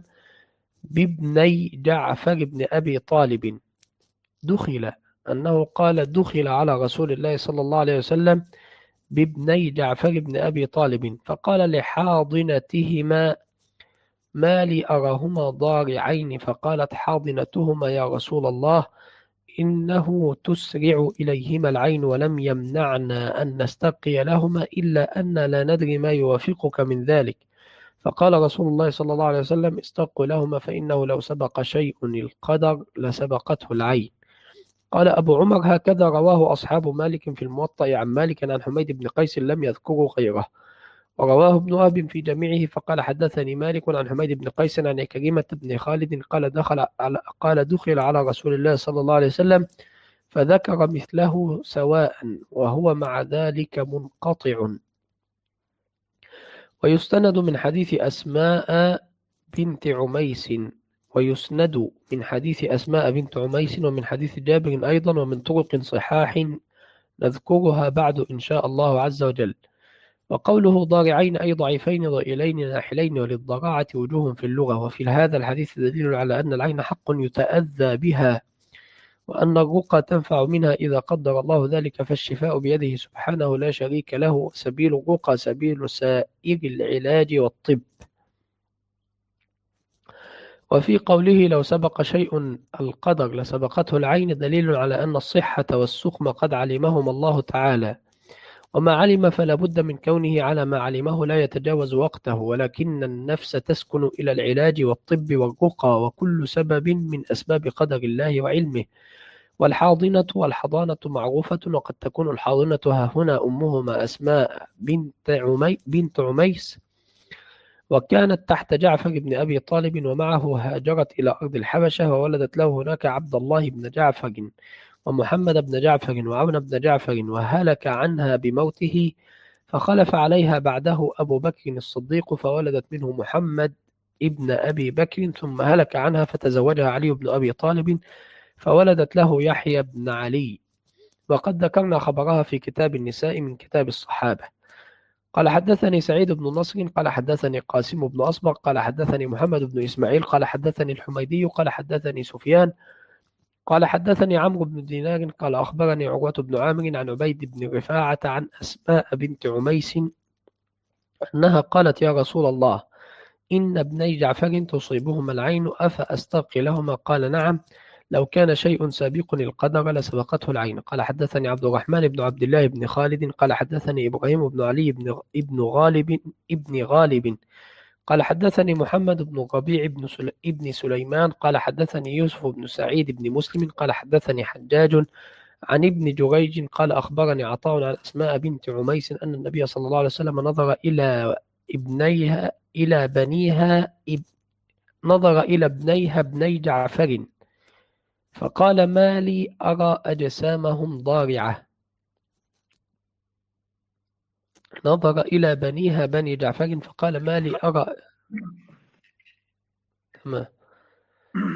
بابني جعفر بن أبي طالب دخل أنه قال دخل على رسول الله صلى الله عليه وسلم بابني جعفر بن أبي طالب فقال لحاضنتهما ما لي أراهما ضارعين فقالت حاضنتهما يا رسول الله إنه تسرع إليهما العين ولم يمنعنا أن نستقي لهما إلا أن لا ندري ما يوافقك من ذلك. فقال رسول الله صلى الله عليه وسلم استقوا لهما فإنه لو سبق شيء القدر لسبقته العين. قال أبو عمر هكذا رواه أصحاب مالك في الموطأ عن مالك عن حميد بن قيس لم يذكروا غيره ورواه ابن وهب في جميعه. فقال حدثني مالك عن حميد بن قيس عن كريمة بن خالد قال دخل على قال دخل على رسول الله صلى الله عليه وسلم فذكر مثله سواء وهو مع ذلك منقطع. ويستند من حديث أسماء بنت عميس ويسند من حديث أسماء بنت عميس ومن حديث جابر أيضا ومن طرق صحاح نذكرها بعد إن شاء الله عز وجل. وقوله ضارعين أي ضعيفين ضئيلين ناحلين وللضراعة وجوه في اللغة. وفي هذا الحديث دليل على أن العين حق يتأذى بها وأن الرقى تنفع منها إذا قدر الله ذلك فالشفاء بيده سبحانه لا شريك له سبيل الرقى سبيل سائر العلاج والطب. وفي قوله لو سبق شيء القدر لسبقته العين دليل على أن الصحة والسقم قد علمهما الله تعالى وما علم فلا بد من كونه على ما علمه لا يتجاوز وقته ولكن النفس تسكن إلى العلاج والطب والرقى وكل سبب من أسباب قدر الله وعلمه. والحاضنة والحضانة معروفة وقد تكون الحاضنة ها هنا أمهما أسماء بنت, عمي بنت عميس وكانت تحت جعفر بن أبي طالب ومعه هاجرت إلى أرض الحبشة وولدت له هناك عبد الله بن جعفر ومحمد بن جعفر وعون بن جعفر وهلك عنها بموته فخلف عليها بعده أبو بكر الصديق فولدت منه محمد ابن أبي بكر ثم هلك عنها فتزوجها علي بن أبي طالب فولدت له يحيى بن علي. وقد ذكرنا خبرها في كتاب النساء من كتاب الصحابة. قال حدثني سعيد بن نصر قال حدثني قاسم بن أصبغ قال حدثني محمد بن إسماعيل قال حدثني الحميدي قال حدثني سفيان قال حدثني عمرو بن دينار قال أخبرني عروة بن عامر عن عبيد بن رفاعة عن أسماء بنت عميس أنها قالت يا رسول الله إن ابني جعفر تصيبهما العين أفأستقي لهما قال نعم لو كان شيء سابق القدر لسبقته العين. قال حدثني عبد الرحمن بن عبد الله بن خالد قال حدثني إبراهيم بن علي بن ابن غالب ابن غالب قال حدثني محمد بن الربيع بن سل... ابن سليمان قال حدثني يوسف بن سعيد بن مسلم قال حدثني حجاج عن ابن جريج قال أخبرني عطاء عن أسماء بنت عميس أن النبي صلى الله عليه وسلم نظر إلى ابنيها إلى بنيها اب... نظر إلى ابنيها ابني جعفر فقال ما لي أرى أجسامهم ضارعة. نظر إلى بنيها بني جعفر فقال ما لي أرى تمام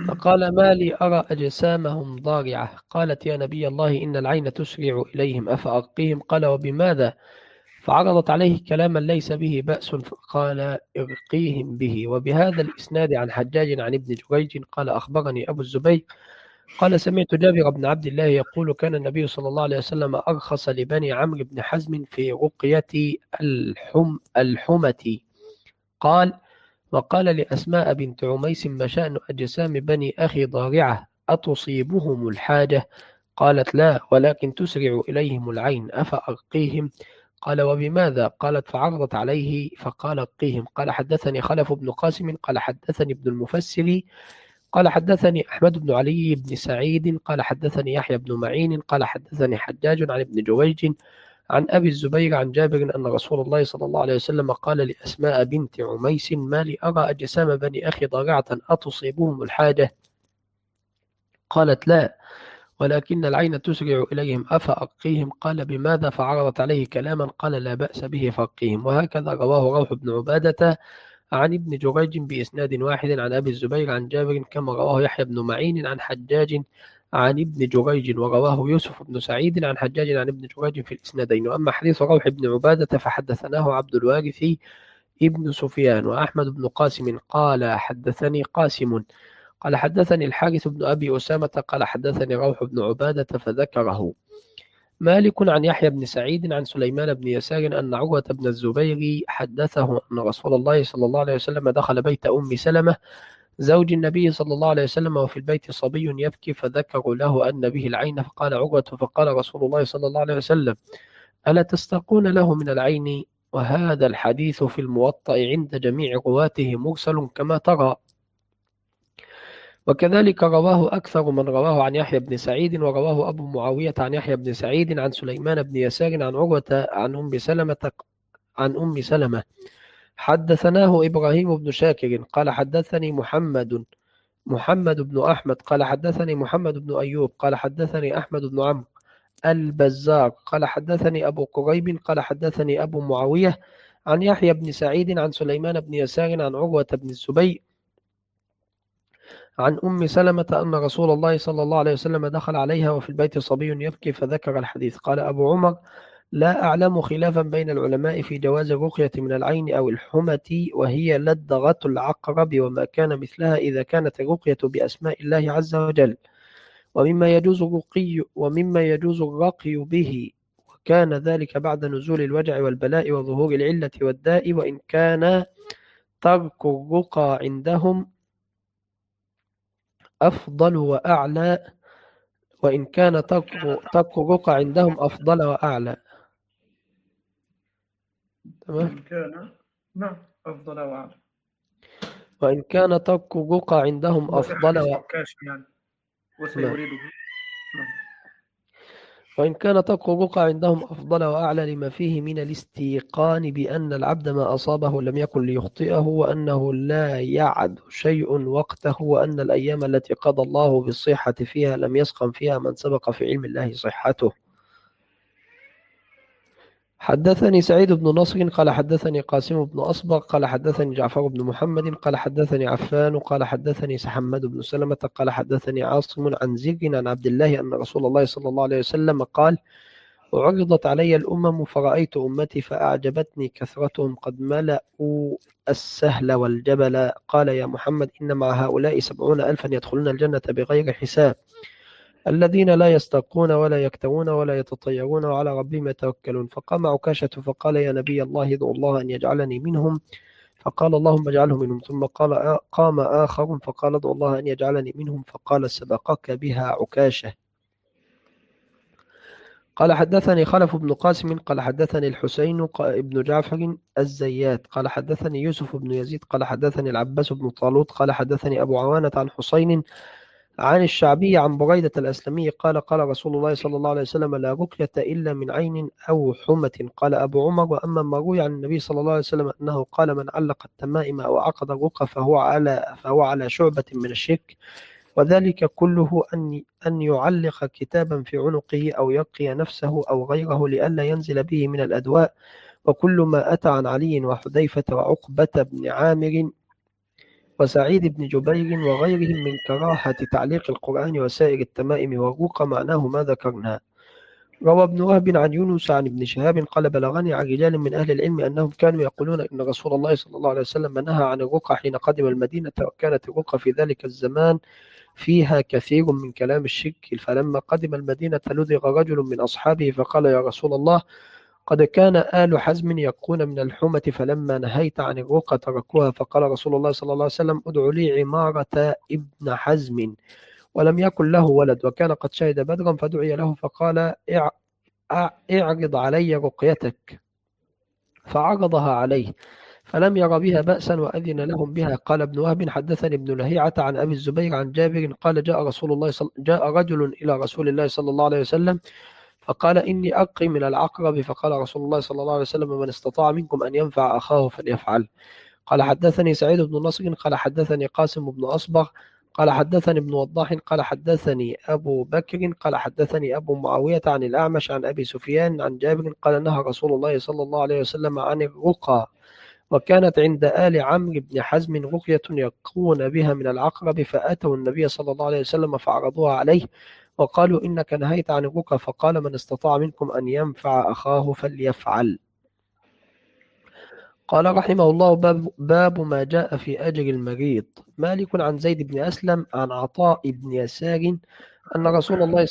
فقال ما لي أرى أجسامهم ضارعة. قالت يا نبي الله إن العين تسرع إليهم أفأرقيهم؟ قال وبماذا؟ فعرضت عليه كلاما ليس به بأس فقال ارقيهم به. وبهذا الإسناد عن حجاج عن ابن جريج قال أخبرني أبو الزبير قال سمعت جابر بن عبد الله يقول كان النبي صلى الله عليه وسلم أرخص لبني عمرو بن حزم في رقية الحم الحمة. قال وقال لأسماء بنت عميس ما شأن أجسام بني أخي ضارعة أتصيبهم الحاجة؟ قالت لا ولكن تسرع إليهم العين أفأرقيهم؟ قال وبماذا؟ قالت فعرضت عليه فقال ارقيهم. قال حدثني خلف بن قاسم قال حدثني ابن المفسر قال حدثني أحمد بن علي بن سعيد قال حدثني يحيى بن معين قال حدثني حجاج عن ابن جويج عن أبي الزبير عن جابر أن رسول الله صلى الله عليه وسلم قال لأسماء بنت عميس ما لي أرى أجسام بني أخي ضارعة أتصيبهم الحاجة؟ قالت لا ولكن العين تسرع إليهم أفأرقيهم؟ قال بماذا؟ فعرضت عليه كلاما قال لا بأس به فارقيهم. وهكذا رواه روح بن عبادة عن ابن جريج بإسناد واحد عن أبي الزبير عن جابر كما رواه يحيى بن معين عن حجاج عن ابن جريج ورواه يوسف بن سعيد عن حجاج عن ابن جريج في الإسنادين. وأما حديث روح بن عبادة فحدثناه عبد الوارث ابن سفيان وأحمد بن قاسم قال حدثني قاسم قال حدثني الحارث بن أبي أسامة قال حدثني روح بن عبادة فذكره. مالك عن يحيى بن سعيد عن سليمان بن يسار أن عروة بن الزبير حدثه أن رسول الله صلى الله عليه وسلم دخل بيت أم سلمة زوج النبي صلى الله عليه وسلم وفي البيت صبي يبكي فذكروا له أن به العين فقال عروة فقال رسول الله صلى الله عليه وسلم ألا تستقون له من العين؟ وهذا الحديث في الموطأ عند جميع رواته مرسل كما ترى. وكذلك رواه أكثر من رواه عن يحيى بن سعيد ورواه أبو معاوية عن يحيى بن سعيد عن سليمان بن يسار عن عروة عن أم سلمة عن أم سلمة حدثناه إبراهيم بن شاكر قال حدثني محمد محمد بن أحمد قال حدثني محمد بن أيوب قال حدثني أحمد بن عمرو البزار قال حدثني أبو قريب قال حدثني أبو معاوية عن يحيى بن سعيد عن سليمان بن يسار عن عروة بن الزبير عن أم سلمة أن رسول الله صلى الله عليه وسلم دخل عليها وفي البيت صبي يبكي فذكر الحديث. قال أبو عمر لا أعلم خلافا بين العلماء في جواز الرقية من العين أو الحمة وهي لدغة العقرب وما كان مثلها إذا كانت الرقية بأسماء الله عز وجل ومما يجوز الرقي ومما يجوز الرقي به وكان ذلك بعد نزول الوجع والبلاء وظهور العلة والداء وإن كان ترك الرقى عندهم أفضل وأعلى وإن كان ترك ترك الرقى عندهم أفضل وأعلى. تمام. إن كان نعم أفضل وأعلى. وإن كان ترك الرقى عندهم وفي أفضل حديث و... عكاش يعني وسيريده. نعم. وإن كان ترك الرقى عندهم أفضل وأعلى لما فيه من الاستيقان بأن العبد ما أصابه لم يكن ليخطئه وأنه لا يعد شيء وقته وأن الأيام التي قضى الله بالصحة فيها لم يسقم فيها من سبق في علم الله صحته. حدثني سعيد بن نصر قال حدثني قاسم بن أصبغ قال حدثني جعفر بن محمد قال حدثني عفان قال حدثني حماد بن سلمة قال حدثني عاصم عن زيد عن عبد الله أن رسول الله صلى الله عليه وسلم قال وعرضت علي الأمم فرأيت أمتي فأعجبتني كثرتهم قد ملأوا السهل والجبل. قال يا محمد إن مع هؤلاء سبعون ألفا يدخلون الجنة بغير حساب الذين لا يسترقون ولا يكتوون ولا يتطيرون وعلى ربهم يتوكلون. فقام عكاشة فقال يا نبي الله ادعو الله أن يجعلني منهم فقال اللهم اجعله منهم. ثم قال قام آخر فقال ادعو الله أن يجعلني منهم فقال سبقك بها عكاشة. قال حدثني خلف بن قاسم قال حدثني الحسين بن جعفر الزيات قال حدثني يوسف بن يزيد قال حدثني العباس بن طالوت قال حدثني أبو عوانة عن حسين عن الشعبي عن بريدة الأسلمي قال قال رسول الله صلى الله عليه وسلم لا رقية إلا من عين أو حمة. قال أبو عمر وأما ما روي عن النبي صلى الله عليه وسلم أنه قال من علق التمائم أو عقد الرقى فهو على فهو على شعبة من الشرك وذلك كله أن أن يعلق كتابا في عنقه أو يقي نفسه أو غيره لئلا ينزل به من الأدواء. وكل ما أتى عن علي وحذيفة وعقبة بن عامر وسعيد بن جبير وغيرهم من كراهة تعليق القرآن وسائر التمائم والرقى معناه ما ذكرنا. روى ابن وهب عن يونس عن ابن شهاب قال بلغني عن رجال من أهل العلم أنهم كانوا يقولون إن رسول الله صلى الله عليه وسلم نهى عن الرقى حين قدم المدينة، وكانت الرقى في ذلك الزمان فيها كثير من كلام الشرك. فلما قدم المدينة لدغ رجل من أصحابه فقال يا رسول الله قد كان آل حزم يرقون من الحمة فلما نهيت عن الرقى تركوها. فقال رسول الله صلى الله عليه وسلم ادع لي عمارة ابن حزم، ولم يكن له ولد وكان قد شهد بدرا، فدعي له فقال اعرض علي رقيتك، فعرضها عليه فلم ير بها بأسا وأذن لهم بها. قال ابن وهب حدثني ابن لهيعة عن أبي الزبير عن جابر قال جاء رسول الله صل... جاء رجل إلى رسول الله صلى الله عليه وسلم فقال إني أقي من العقرب، فقال رسول الله صلى الله عليه وسلم من استطاع منكم أن ينفع أخاه فليفعل. قال حدثني سعيد بن نصر قال حدثني قاسم بن أصبغ قال حدثني ابن وضاح قال حدثني أبو بكر قال حدثني أبو معاوية عن الأعمش عن أبي سفيان عن جابر قال نهى رسول الله صلى الله عليه وسلم عن الرقى، وكانت عند آل عمرو بن حزم رقية يرقون بها من العقرب، فأتوا النبي صلى الله عليه وسلم فعرضوها عليه وقالوا إنك نهيت عن الرقى، فقال من استطاع منكم أن ينفع أخاه فليفعل. قال رحمه الله باب, باب ما جاء في أجر المريض. مالك عن زيد بن أسلم عن عطاء بن يسار أن رسول الله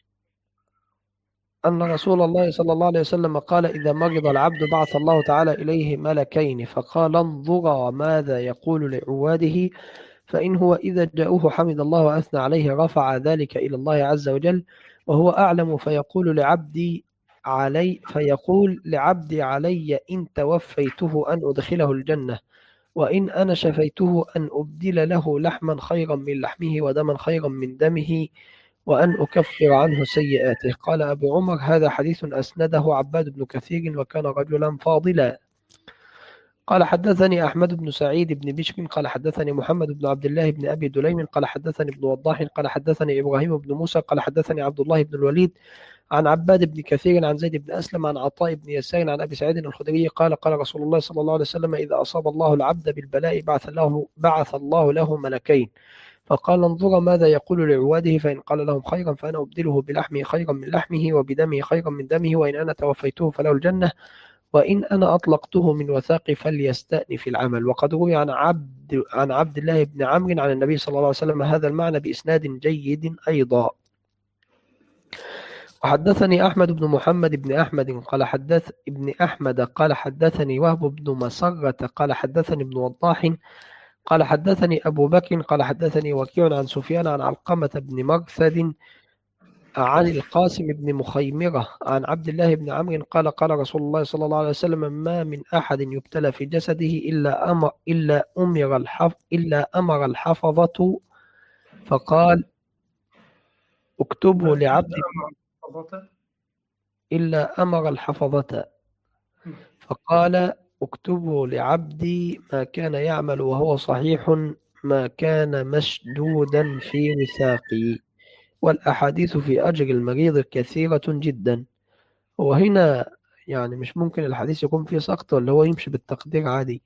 أن رسول الله صلى الله عليه وسلم قال إذا مرض العبد بعث الله تعالى إليه ملكين فقال انظرا ماذا يقول لعواده، فإن هو إذا جاءوه حمد الله وأثنى عليه رفع ذلك إلى الله عز وجل وهو أعلم، فيقول لعبدي علي فيقول لعبدي علي إن توفيته أن أدخله الجنة، وإن أنا شفيته أن أبدل له لحما خيرا من لحمه ودما خيرا من دمه وأن أكفر عنه سيئاته. قال أبو عمر هذا حديث أسنده عباد بن كثير وكان رجلا فاضلا. قال حدثني أحمد بن سعيد بن بشر قال حدثني محمد بن عبد الله بن أبي دليم قال حدثني ابن وضاح قال حدثني إبراهيم بن موسى قال حدثني عبد الله بن الوليد عن عباد بن كثير عن زيد بن أسلم عن عطاء بن يسار عن أبي سعيد الخدري قال قال رسول الله صلى الله عليه وسلم إذا أصاب الله العبد بالبلاء بعث له, بعث الله له ملكين فقال انظر ماذا يقول لعواده، فإن قال لهم خيرا فأنا أبدله بلحمه خيرا من لحمه وبدمه خيرا من دمه، وإن أنا توفيته فله الجنة، وإن أنا أطلقته من وثاقي فليستأنف العمل. وقد روي عن عبد عن عبد الله بن عمرو عن النبي صلى الله عليه وسلم هذا المعنى بإسناد جيد أيضا. وحدثني أحمد بن محمد بن أحمد قال حدث ابن أحمد قال حدثني وهب بن مسرة قال حدثني ابن وضاح قال حدثني أبو بكر قال حدثني وكيع عن سفيان عن علقمة بن مرثد عن القاسم بن مخيمرة عن عبد الله بن عمرو قال قال رسول الله صلى الله عليه وسلم ما من أحد يبتلى في جسده إلا أمر إلا أمر الحف إلا أمر الحفظة فقال اكتبوا لعبد إلا أمر الحفظة فقال اكتبوا لعبدي ما كان يعمل وهو صحيح ما كان مشدودا في وثاقي. والأحاديث في أجر المريض كثيرة جدا. وهنا يعني مش ممكن الحديث يكون فيه سقط ولا هو يمشي بالتقدير عادي؟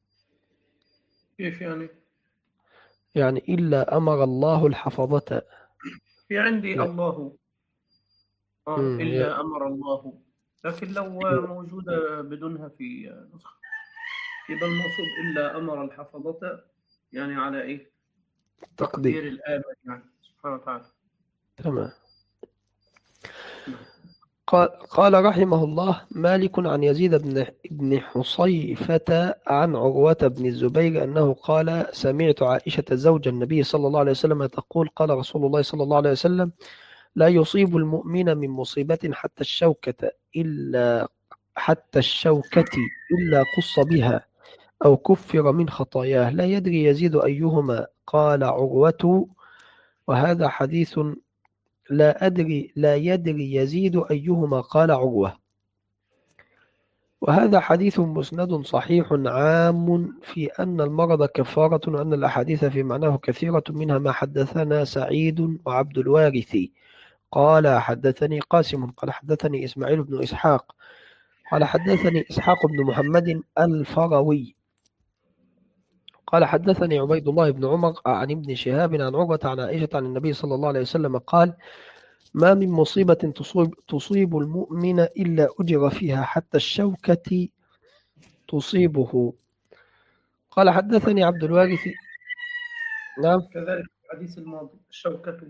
كيف يعني؟ يعني إلا أمر الله الحفظة. في عندي لا. الله آه مم، إلا يا- أمر الله، لكن لو موجودة بدونها في نسخة يبقى المقصود إلا أمر الحفظة، يعني على إيه؟ تقدير تقدير. الآمر يعني سبحانه وتعالى. تمام. قال, قال رحمه الله مالك عن يزيد بن بن حصيفة عن عروة بن الزبير أنه قال سمعت عائشة زوج النبي صلى الله عليه وسلم تقول قال رسول الله صلى الله عليه وسلم لا يصيب المؤمن من مصيبة حتى الشوكة إلا حتى الشوكة إلا قص بها أو كفر من خطاياه لا يدري يزيد أيهما. قال عروة وهذا حديث لا أدري لا يدري يزيد أيهما. قال عروة وهذا حديث مسند صحيح عام في أن المرض كفارة، وأن الأحاديث في معناه كثيرة منها ما حدثنا سعيد وعبد الوارث قال حدثني قاسم قال حدثني إسماعيل بن إسحاق قال حدثني إسحاق بن محمد الفروي قال حدثني عبيد الله بن عمر عن ابن شهاب عن عروة عن عائشة عن النبي صلى الله عليه وسلم قال: ما من مصيبة تصيب, تصيب المؤمن إلا أجر فيها حتى الشوكة تصيبه. قال حدثني عبد الوارث. نعم. كذلك الحديث الماضي الشوكة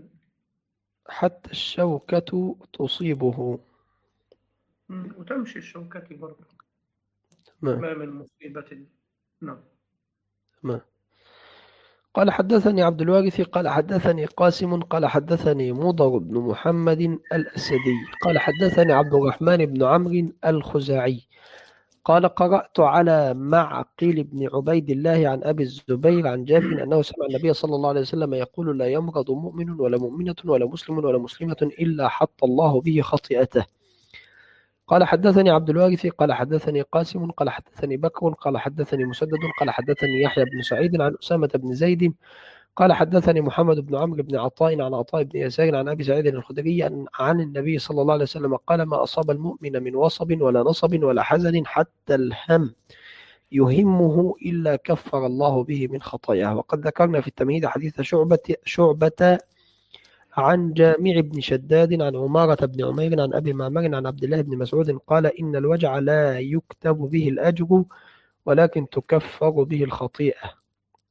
حتى الشوكة تصيبه. مم. وتمشي الشوكة برضه. ما, ما من مصيبة. نعم. ما. قال حدثني عبد الوارث قال حدثني قاسم قال حدثني مضر بن محمد الأسدي قال حدثني عبد الرحمن بن عمرو الخزاعي قال قرأت على معقل بن عبيد الله عن أبي الزبير عن جابر أنه سمع النبي صلى الله عليه وسلم يقول: لا يمرض مؤمن ولا مؤمنة ولا مسلم ولا مسلمة إلا حط الله به خطيئته. قال حدثني عبد الوارث قال حدثني قاسم قال حدثني بكر قال حدثني مسدد قال حدثني يحيى بن سعيد عن أسامة بن زيد قال حدثني محمد بن عمرو بن عطاء عن عطاء بن يسار عن أبي سعيد الخدري عن النبي صلى الله عليه وسلم قال: ما أصاب المؤمن من وصب ولا نصب ولا حزن حتى الهم يهمه إلا كفر الله به من خطاياه. وقد ذكرنا في التمهيد حديث شعبة, شعبة عن جامع بن شداد عن عمارة بن عمير عن أبي معمر عن عبد الله بن مسعود قال: إن الوجع لا يكتب به الأجر ولكن تكفر به الخطيئة.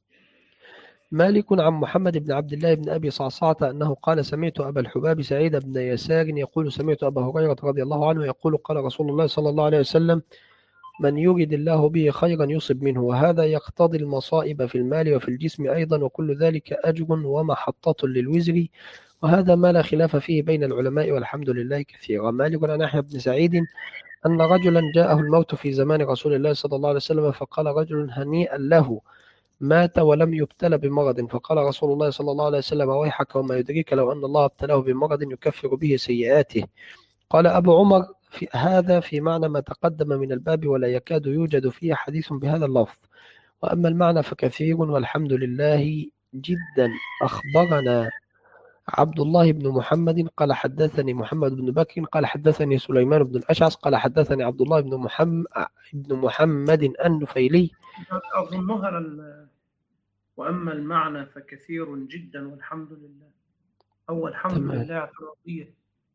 مالك عن محمد بن عبد الله بن أبي صعصعة أنه قال: سمعت أبا الحباب سعيد بن يسار يقول: سمعت أبا هريرة رضي الله عنه يقول: قال رسول الله صلى الله عليه وسلم: من يرد الله به خيرا يصب منه، وهذا يقتضي المصائب في المال وفي الجسم أيضا، وكل ذلك أجر ومحطة للوزر، وهذا ما لا خلاف فيه بين العلماء والحمد لله كثيرا. مالك عن يحيى بن سعيد أن رجلا جاءه الموت في زمان رسول الله صلى الله عليه وسلم فقال رجل: هنيئا له، مات ولم يبتلى بمرض. فقال رسول الله صلى الله عليه وسلم: ويحك وما يدريك لو أن الله ابتلاه بمرض يكفر به سيئاته. قال أبو عمر: في هذا في معنى ما تقدم من الباب ولا يكاد يوجد فيه حديث بهذا اللفظ، وأما المعنى فكثير والحمد لله جدا. أخبرنا عبد الله بن محمد قال حدثني محمد بن بكر قال حدثني سليمان بن الأشعث قال حدثني عبد الله بن محمد بن محمد النفيلي. أظنها لل... وأما المعنى فكثير جدا والحمد لله، أو الحمد تمام. لله اعتراضية.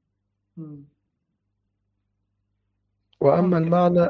وأما المعنى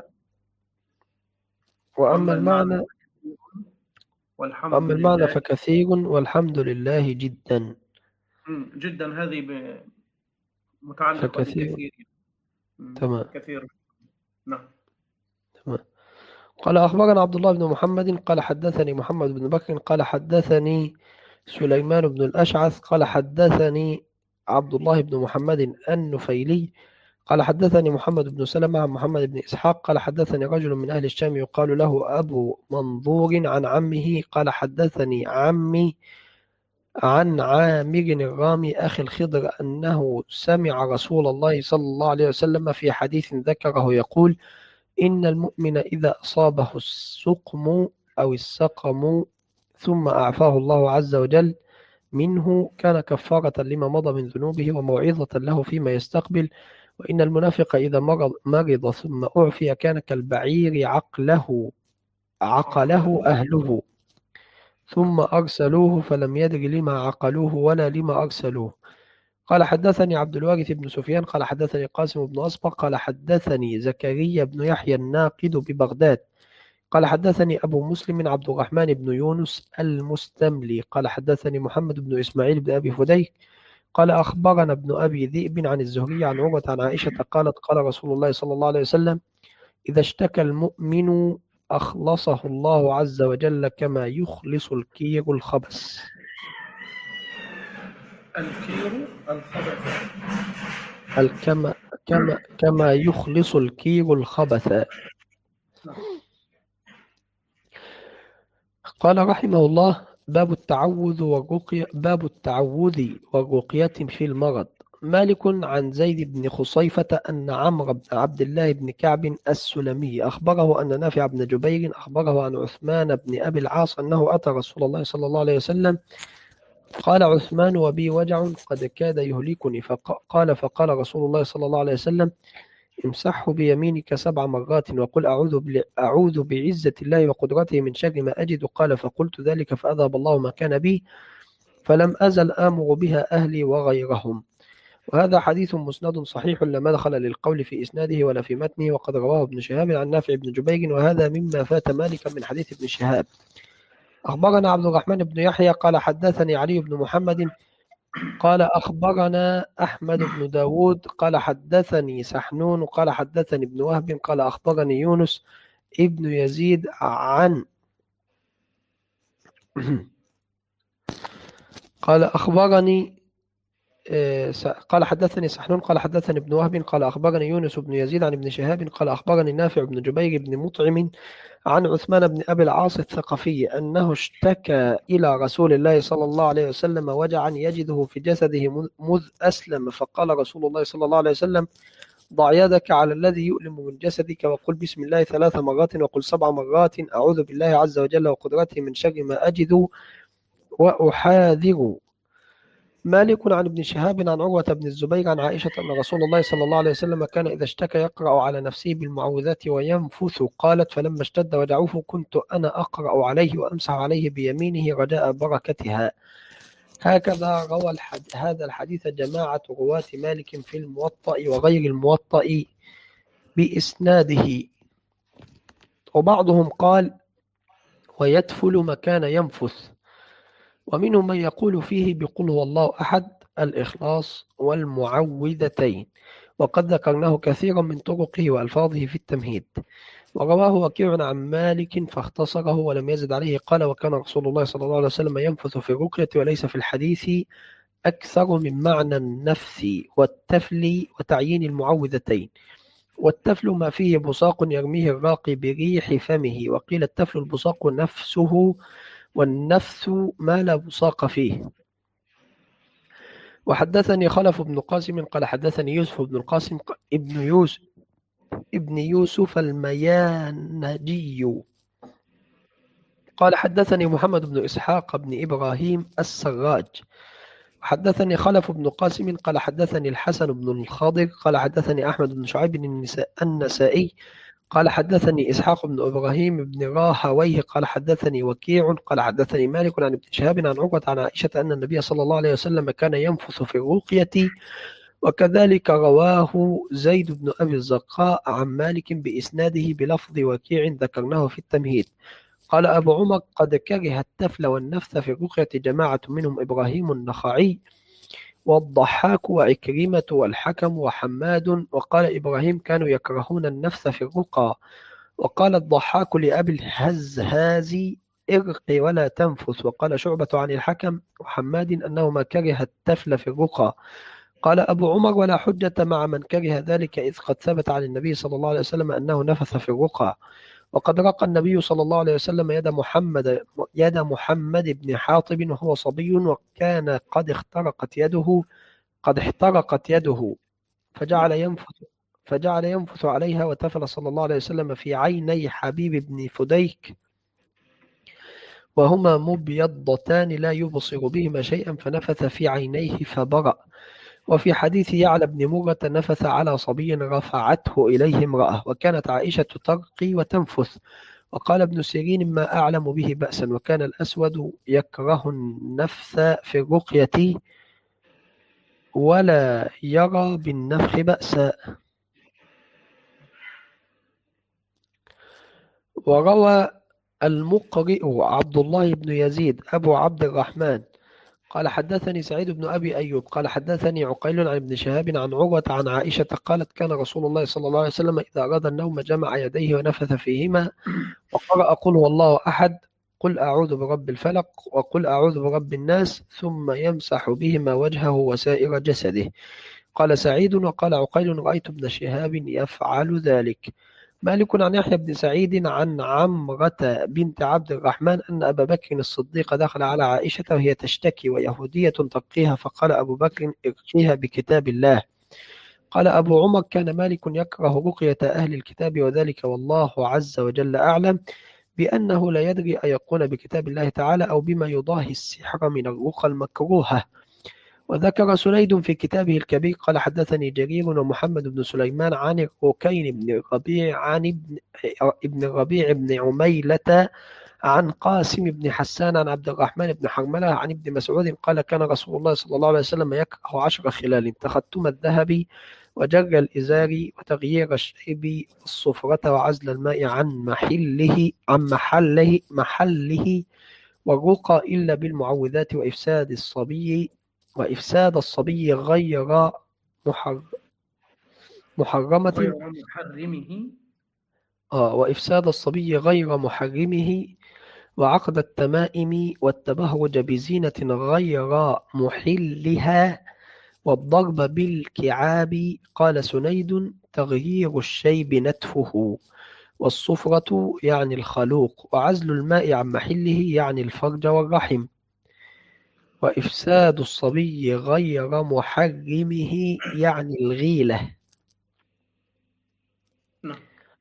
وأما المعنى والحمد وأما المعنى لله فكثير والحمد لله جدا. جدا هذه متعلقة فكثير. بكثير. تمام. كثير. نعم. تمام. قال أخبرنا عبد الله بن محمد قال حدثني محمد بن بكر قال حدثني سليمان بن الأشعث قال حدثني عبد الله بن محمد النفيلي قال حدثني محمد بن سلمة عن محمد بن إسحاق قال حدثني رجل من أهل الشام يقال له أبو منظور عن عمه قال حدثني عمي عن عامر الرامي أخي الخضر أنه سمع رسول الله صلى الله عليه وسلم في حديث ذكره يقول: إن المؤمن إذا أصابه السقم أو السقم ثم أعفاه الله عز وجل منه كان كفارة لما مضى من ذنوبه وموعظة له فيما يستقبل، وإن المنافق إذا مرض, مرض ثم أعفي كان كالبعير عقله عقله أهله ثم أرسلوه فلم يدر لما عقلوه ولا لما أرسلوه. قال حدثني عبد الوارث بن سفيان قال حدثني قاسم بن أصبغ قال حدثني زكريا بن يحيى الناقد ببغداد قال حدثني أبو مسلم عبد الرحمن بن يونس المستملي قال حدثني محمد بن إسماعيل بن أبي فديك قال أخبرنا ابن أبي ذئب عن الزهري عن عروة عن عائشة قالت قال رسول الله صلى الله عليه وسلم: إذا اشتكى المؤمن أخلصه الله عز وجل كما يخلص الكير الخبث. الكير الخبث الكما كما كما يخلص الكير الخبث. قال رحمه الله: باب التعوذ والرقية باب التعوذ والرقية في المرض. مالك عن زيد بن خصيفة أن عمرو بن عبد الله بن كعب السلمي أخبره أن نافع بن جبير أخبره عن عثمان بن أبي العاص أنه أتى رسول الله صلى الله عليه وسلم قال: عثمان وبي وجع قد كاد يهلكني. فقال فقال رسول الله صلى الله عليه وسلم: امسحه بيمينك سبع مرات وقل أعوذ, بل... أعوذ بعزة الله وقدرته من شر ما أجد. قال فقلت ذلك فأذهب الله ما كان بي فلم أزل آمر بها أهلي وغيرهم. وهذا حديث مسند صحيح لا مدخل للقول في إسناده ولا في متنه، وقد رواه ابن شهاب عن نافع بن جبير، وهذا مما فات مالكا من حديث ابن شهاب. أخبرنا عبد الرحمن بن يحيى قال حدثني علي بن محمد قال أخبرنا أحمد بن داود قال حدثني سحنون قال حدثني ابن وهب قال أخبرني يونس ابن يزيد عن قال أخبرني قال حدثني سحنون قال حدثني ابن وهب قال أخبرني يونس بن يزيد عن ابن شهاب قال أخبرني نافع بن جبير بن مطعم عن عثمان بن أبي العاص الثقفي أنه اشتكى إلى رسول الله صلى الله عليه وسلم وجعا يجده في جسده مذ أسلم، فقال رسول الله صلى الله عليه وسلم ضع يدك على الذي يؤلم من جسدك وقل بسم الله ثلاث مرات وقل سبع مرات أعوذ بالله عز وجل وقدرته من شر ما أجد وأحاذر. مالك عن ابن شهاب عن عروة بن الزبير عن عائشة أن رسول الله صلى الله عليه وسلم كان إذا اشتكى يقرأ على نفسه بالمعوذات وينفث. قالت فلما اشتد وجعه كنت أنا أقرأ عليه وأمسح عليه بيمينه رجاء بركتها. هكذا روى الحد... هذا الحديث جماعة رواة مالك في الموطأ وغير الموطأ بإسناده، وبعضهم قال ويتفل مكان ينفث، ومنهم من يقول فيه بقل هو الله أحد الإخلاص والمعوذتين، وقد ذكرناه كثيرا من طرقه وألفاظه في التمهيد. ورواه وكيع عن مالك فاختصره ولم يزد عليه قال وكان رسول الله صلى الله عليه وسلم ينفث في الرقية وليس في الحديث أكثر من معنى النفث والتفل وتعيين المعوذتين. والتفل ما فيه بصاق يرميه الراقي بريح فمه، وقيل التفل البصاق نفسه والنفث ما لا بصاق فيه. وحدثني خلف بن قاسم قال حدثني يوسف بن القاسم ابن يوسف ابن يوسف الميانجي قال حدثني محمد بن إسحاق بن إبراهيم السراج وحدثني خلف بن قاسم قال حدثني الحسن بن الخضر قال حدثني أحمد بن شعيب النسائي قال حدثني إسحاق بن إبراهيم بن راهويه قال حدثني وكيع قال حدثني مالك عن ابن شهاب عن عروة عن عائشة أن النبي صلى الله عليه وسلم كان ينفث في الرقية، وكذلك رواه زيد بن أبي الزرقاء عن مالك بإسناده بلفظ وكيع ذكرناه في التمهيد. قال أبو عمر قد كره التفل والنفث في الرقية جماعة منهم إبراهيم النخعي والضحاك وعكرمة والحكم وحماد. وقال إبراهيم كانوا يكرهون النفث في الرقى. وقال الضحاك لأبي الهزهازي ارقي ولا تنفث. وقال شعبة عن الحكم وحماد أنه ما كره التفل في الرقى. قال أبو عمر ولا حجة مع من كره ذلك إذ قد ثبت عن النبي صلى الله عليه وسلم أنه نفث في الرقى. وقد رقى النبي صلى الله عليه وسلم يد محمد يد محمد بن حاطب وهو صبي، وكان قد اخترقت يده قد احترقت يده فجعل ينفث فجعل ينفث عليها، وتفل صلى الله عليه وسلم في عيني حبيب بن فديك وهما مبيضتان لا يبصر بهما شيئا، فنفث في عينيه فبرأ. وفي حديث يعلى بن مرة نفث على صبي رفعته إليه امرأة، وكانت عائشة ترقي وتنفث. وقال ابن سيرين ما أعلم به بأسا، وكان الأسود يكره النفث في الرقية ولا يرى بالنفخ بأسا. وروى المقرئ عبد الله بن يزيد أبو عبد الرحمن قال حدثني سعيد بن أبي أيوب قال حدثني عقيل عن ابن شهاب عن عروة عن عائشة قالت كان رسول الله صلى الله عليه وسلم إذا أراد النوم جمع يديه ونفث فيهما وقرأ قل هو الله أحد قل أعوذ برب الفلق وقل أعوذ برب الناس ثم يمسح بهما وجهه وسائر جسده. قال سعيد وقال عقيل رأيت ابن شهاب يفعل ذلك. مالك عن يحيى بن سعيد عن عمرة بنت عبد الرحمن أن أبا بكر الصديق دخل على عائشة وهي تشتكي ويهودية ترقيها، فقال أبو بكر ارقيها بكتاب الله. قال أبو عمر كان مالك يكره رقية أهل الكتاب، وذلك والله عز وجل أعلم بأنه لا يدري أن يكون بكتاب الله تعالى أو بما يضاهي السحر من الرقى المكروهة. وذكر سنيد في كتابه الكبير قال حدثني جرير ومحمد بن سليمان عن الركين بن الربيع عن ابن, ابن الربيع بن عميلة عن قاسم بن حسان عن عبد الرحمن بن حرملة عن ابن مسعود قال كان رسول الله صلى الله عليه وسلم يكره عشر خلال: تختم الذهب وجر الإزار وتغيير الشيب والصفرة وعزل الماء عن محله عن محله محله والرقى إلا بالمعوذات وإفساد الصبي وإفساد الصبي غير محر محرمة غير محرمه آه وإفساد الصبي غير محرمه وعقد التمائم والتبهج بزينة غير محلها والضرب بالكعاب. قال سنيد: تغيير الشيب نتفه، والصفرة يعني الخلوق، وعزل الماء عن محله يعني الفرج والرحم، وإفساد الصبي غير محرمه يعني الغيلة. نعم.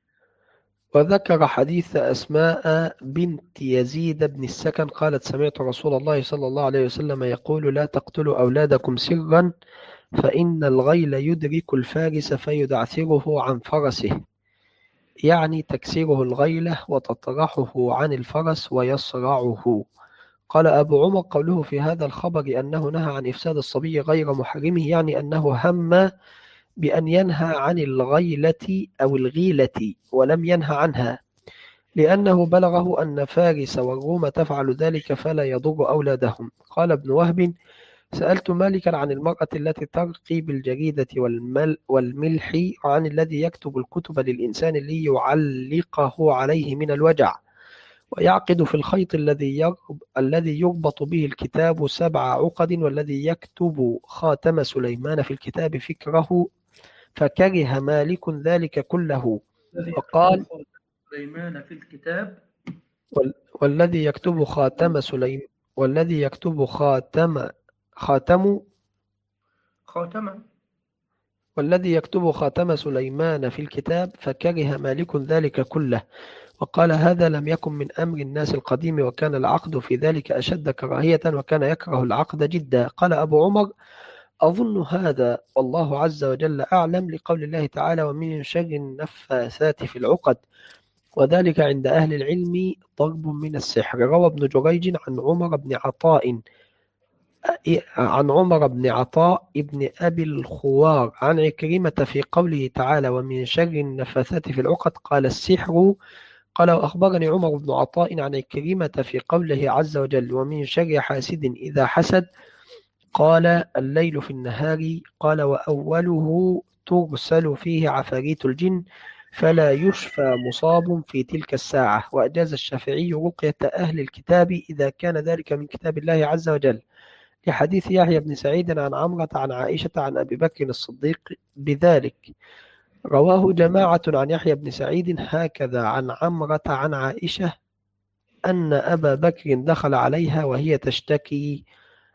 وذكر حديث أسماء بنت يزيد بن السكن قالت: سمعت رسول الله صلى الله عليه وسلم يقول: لا تقتلوا أولادكم سرا فإن الغيل يدرك الفارس فيدعثره عن فرسه، يعني تكسره الغيلة وتطرحه عن الفرس ويصرعه. قال أبو عمر: قوله في هذا الخبر أنه نهى عن إفساد الصبي غير محرمه يعني أنه هم بأن ينهى عن الغيلة أو الغيلة ولم ينهى عنها، لأنه بلغه أن فارس والروم تفعل ذلك فلا يضر أولادهم. قال ابن وهب: سألت مالكا عن المرأة التي ترقي بالجريدة والمل والملح وعن الذي يكتب الكتب للإنسان ليعلقه عليه من الوجع، ويعقد في الخيط الذي يرب الذي يربط به الكتاب سبع عقد، والذي يكتب خاتم سليمان في الكتاب فكره، فكره مالك ذلك كله. الذي وقال: يكتب خاتم سليمان في الكتاب وال- والذي يكتب خاتم سليم والذي يكتب خاتم خاتم خاتما والذي يكتب خاتم سليمان في الكتاب فكره مالك ذلك كله. وقال: هذا لم يكن من أمر الناس القديم، وكان العقد في ذلك أشد كراهية، وكان يكره العقد جدا. قال أبو عمر: أظن هذا والله عز وجل أعلم لقول الله تعالى: ومن شر النفاثات في العقد، وذلك عند أهل العلم ضرب من السحر. روى ابن جريج عن عمر بن عطاء عن عمر بن عطاء ابن أبي الخوار عن عكرمة في قوله تعالى: ومن شر النفاثات في العقد، قال: السحر. قال: وأخبرني عمر بن عطاء عن عكرمة في قوله عز وجل: ومن شر حاسد إذا حسد، قال: الليل في النهار. قال: وأوله ترسل فيه عفاريت الجن فلا يشفى مصاب في تلك الساعة. وأجاز الشافعي رقية أهل الكتاب إذا كان ذلك من كتاب الله عز وجل، لحديث يحيى بن سعيد عن عمرة عن عائشة عن أبي بكر الصديق بذلك. رواه جماعة عن يحيى بن سعيد هكذا عن عمرة عن عائشة أن أبا بكر دخل عليها وهي تشتكي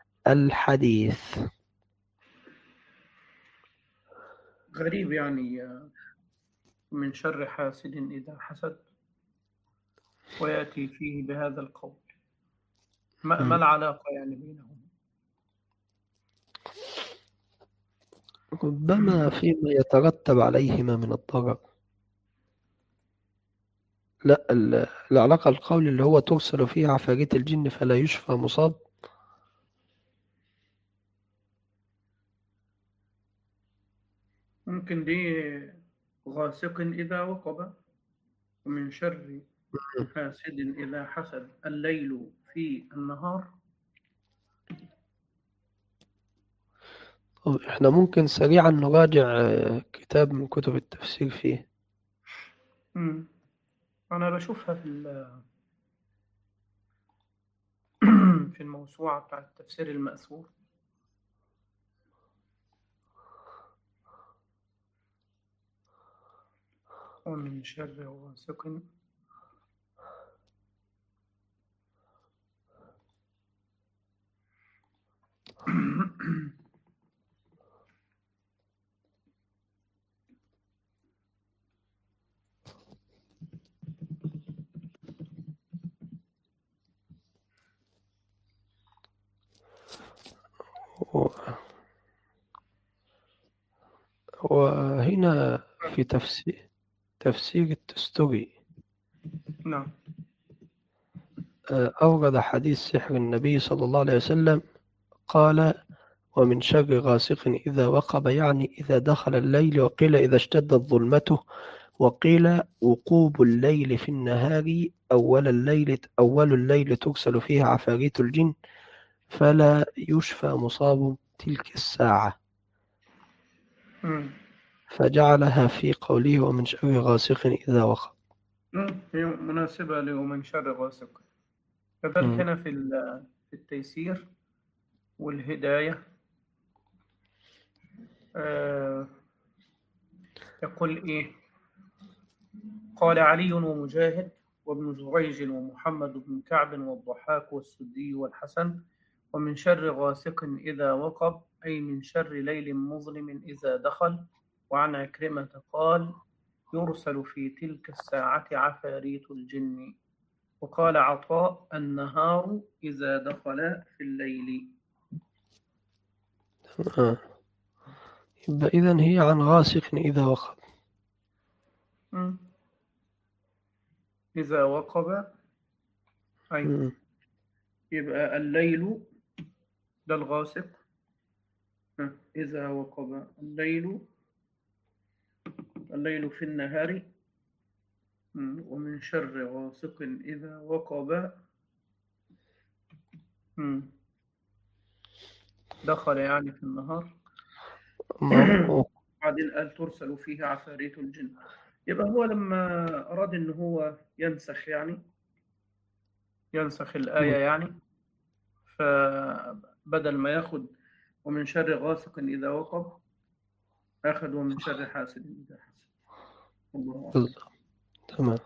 الحديث. غريب يعني آه، من شر حاسد إذا حسد، ويأتي فيه بهذا القول. ما ما العلاقة يعني بينهم؟ ربما فيما يترتب عليهما من الضرر. لا، ال- العلاقة القول اللي هو ترسل فيه عفاريت الجن فلا يشفى مصاب. ممكن دي غاسق إذا وقب، ومن شر حاسد إذا حسد، الليل في النهار. طب احنا ممكن سريعا نراجع آه، كتاب من كتب التفسير فيه. مم. أنا بشوفها في ال- في الموسوعة بتاع التفسير المأثور. ومن شر غاسق و- وهنا في تفسير تفسير التستري نعم. أورد حديث سحر النبي صلى الله عليه وسلم قال ومن شر غاسق إذا وقب، يعني إذا دخل الليل، وقيل إذا اشتدت ظلمته، وقيل وقوب الليل في النهار أول الليل أول الليل ترسل فيها عفاريت الجن فلا يشفى مصاب تلك الساعة، مم. فجعلها في قوله ومن شر غاسق إذا وقب. مم. هي مناسبة لمن شر غاسق. كذلك مم. هنا في ال- في التيسير والهداية آه يقول إيه؟ قال علي ومجاهد وابن جريج ومحمد بن كعب والضحاك والسدي والحسن ومن شر غاسق إذا وقب، أي من شر ليل مظلم إذا دخل. وعن عكرمة قال يرسل في تلك الساعة عفاريت الجن. وقال عطاء النهار إذا دخل في الليل. آه. يبقى إذن هي عن غاسق إذا وقب. مم. إذا وقب أي مم. يبقى الليل ده الغاسق. ها، إذا وقب الليل الليل في النهار. مم. ومن شر غاسق إذا وقب مم. دخل يعني في النهار. ما هو بعدين قال ترسل فيها عفاريت الجن. يبقى هو لما أراد إن هو ينسخ يعني ينسخ الآية يعني، فبدل ما ياخد ومن شر غاسق إذا وقب أخذ ومن شر حاسد إذا حسد. الله أعلم. بالضبط. تمام.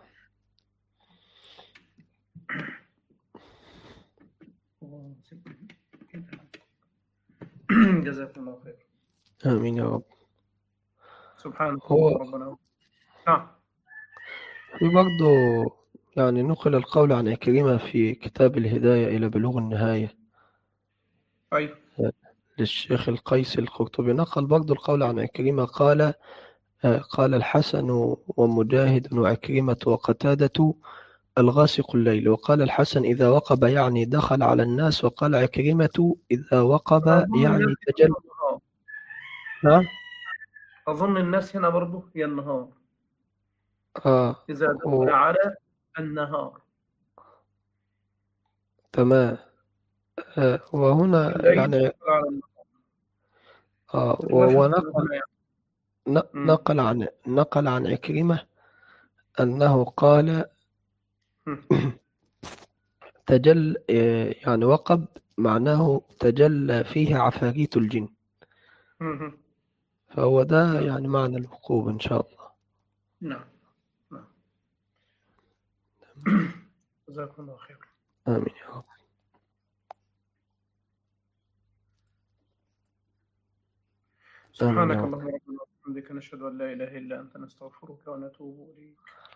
جزاكم الله خير. آمين يا رب. سبحانك هو اللهم ربنا. نعم. في برضه يعني نقل القول عن عكرمة في كتاب الهداية إلى بلوغ النهاية أيوه. للشيخ القيس القرطبي، نقل برضه القول عن عكرمة قال قال الحسن ومجاهد وعكرمة وقتادة الغاسق الليل، وقال الحسن إذا وقب يعني دخل على الناس، وقال عكرمة إذا وقب أظن الناس يعني هنا تجل. النهار. نعم. أظن الناس هنا برضه هي النهار آه. إذا دخل و- على النهار. تمام. آه. وهنا الليل يعني دخل على النهار. آه. و- الوافق ونقل هنا يعني. ن- مم. نقل عن نقل عن عكرمة أنه قال مم. تجل آه، يعني وقب معناه تجلى فيه عفاريت الجن، مم. فهو ده نعم. يعني معنى الوقوب إن شاء الله. نعم. نعم. جزاكم الله خير. آمين يا رب. آمين يا سبحانك رب. اللهم ربنا وبحمدك نشهد أن لا إله إلا أنت نستغفرك ونتوب إليك.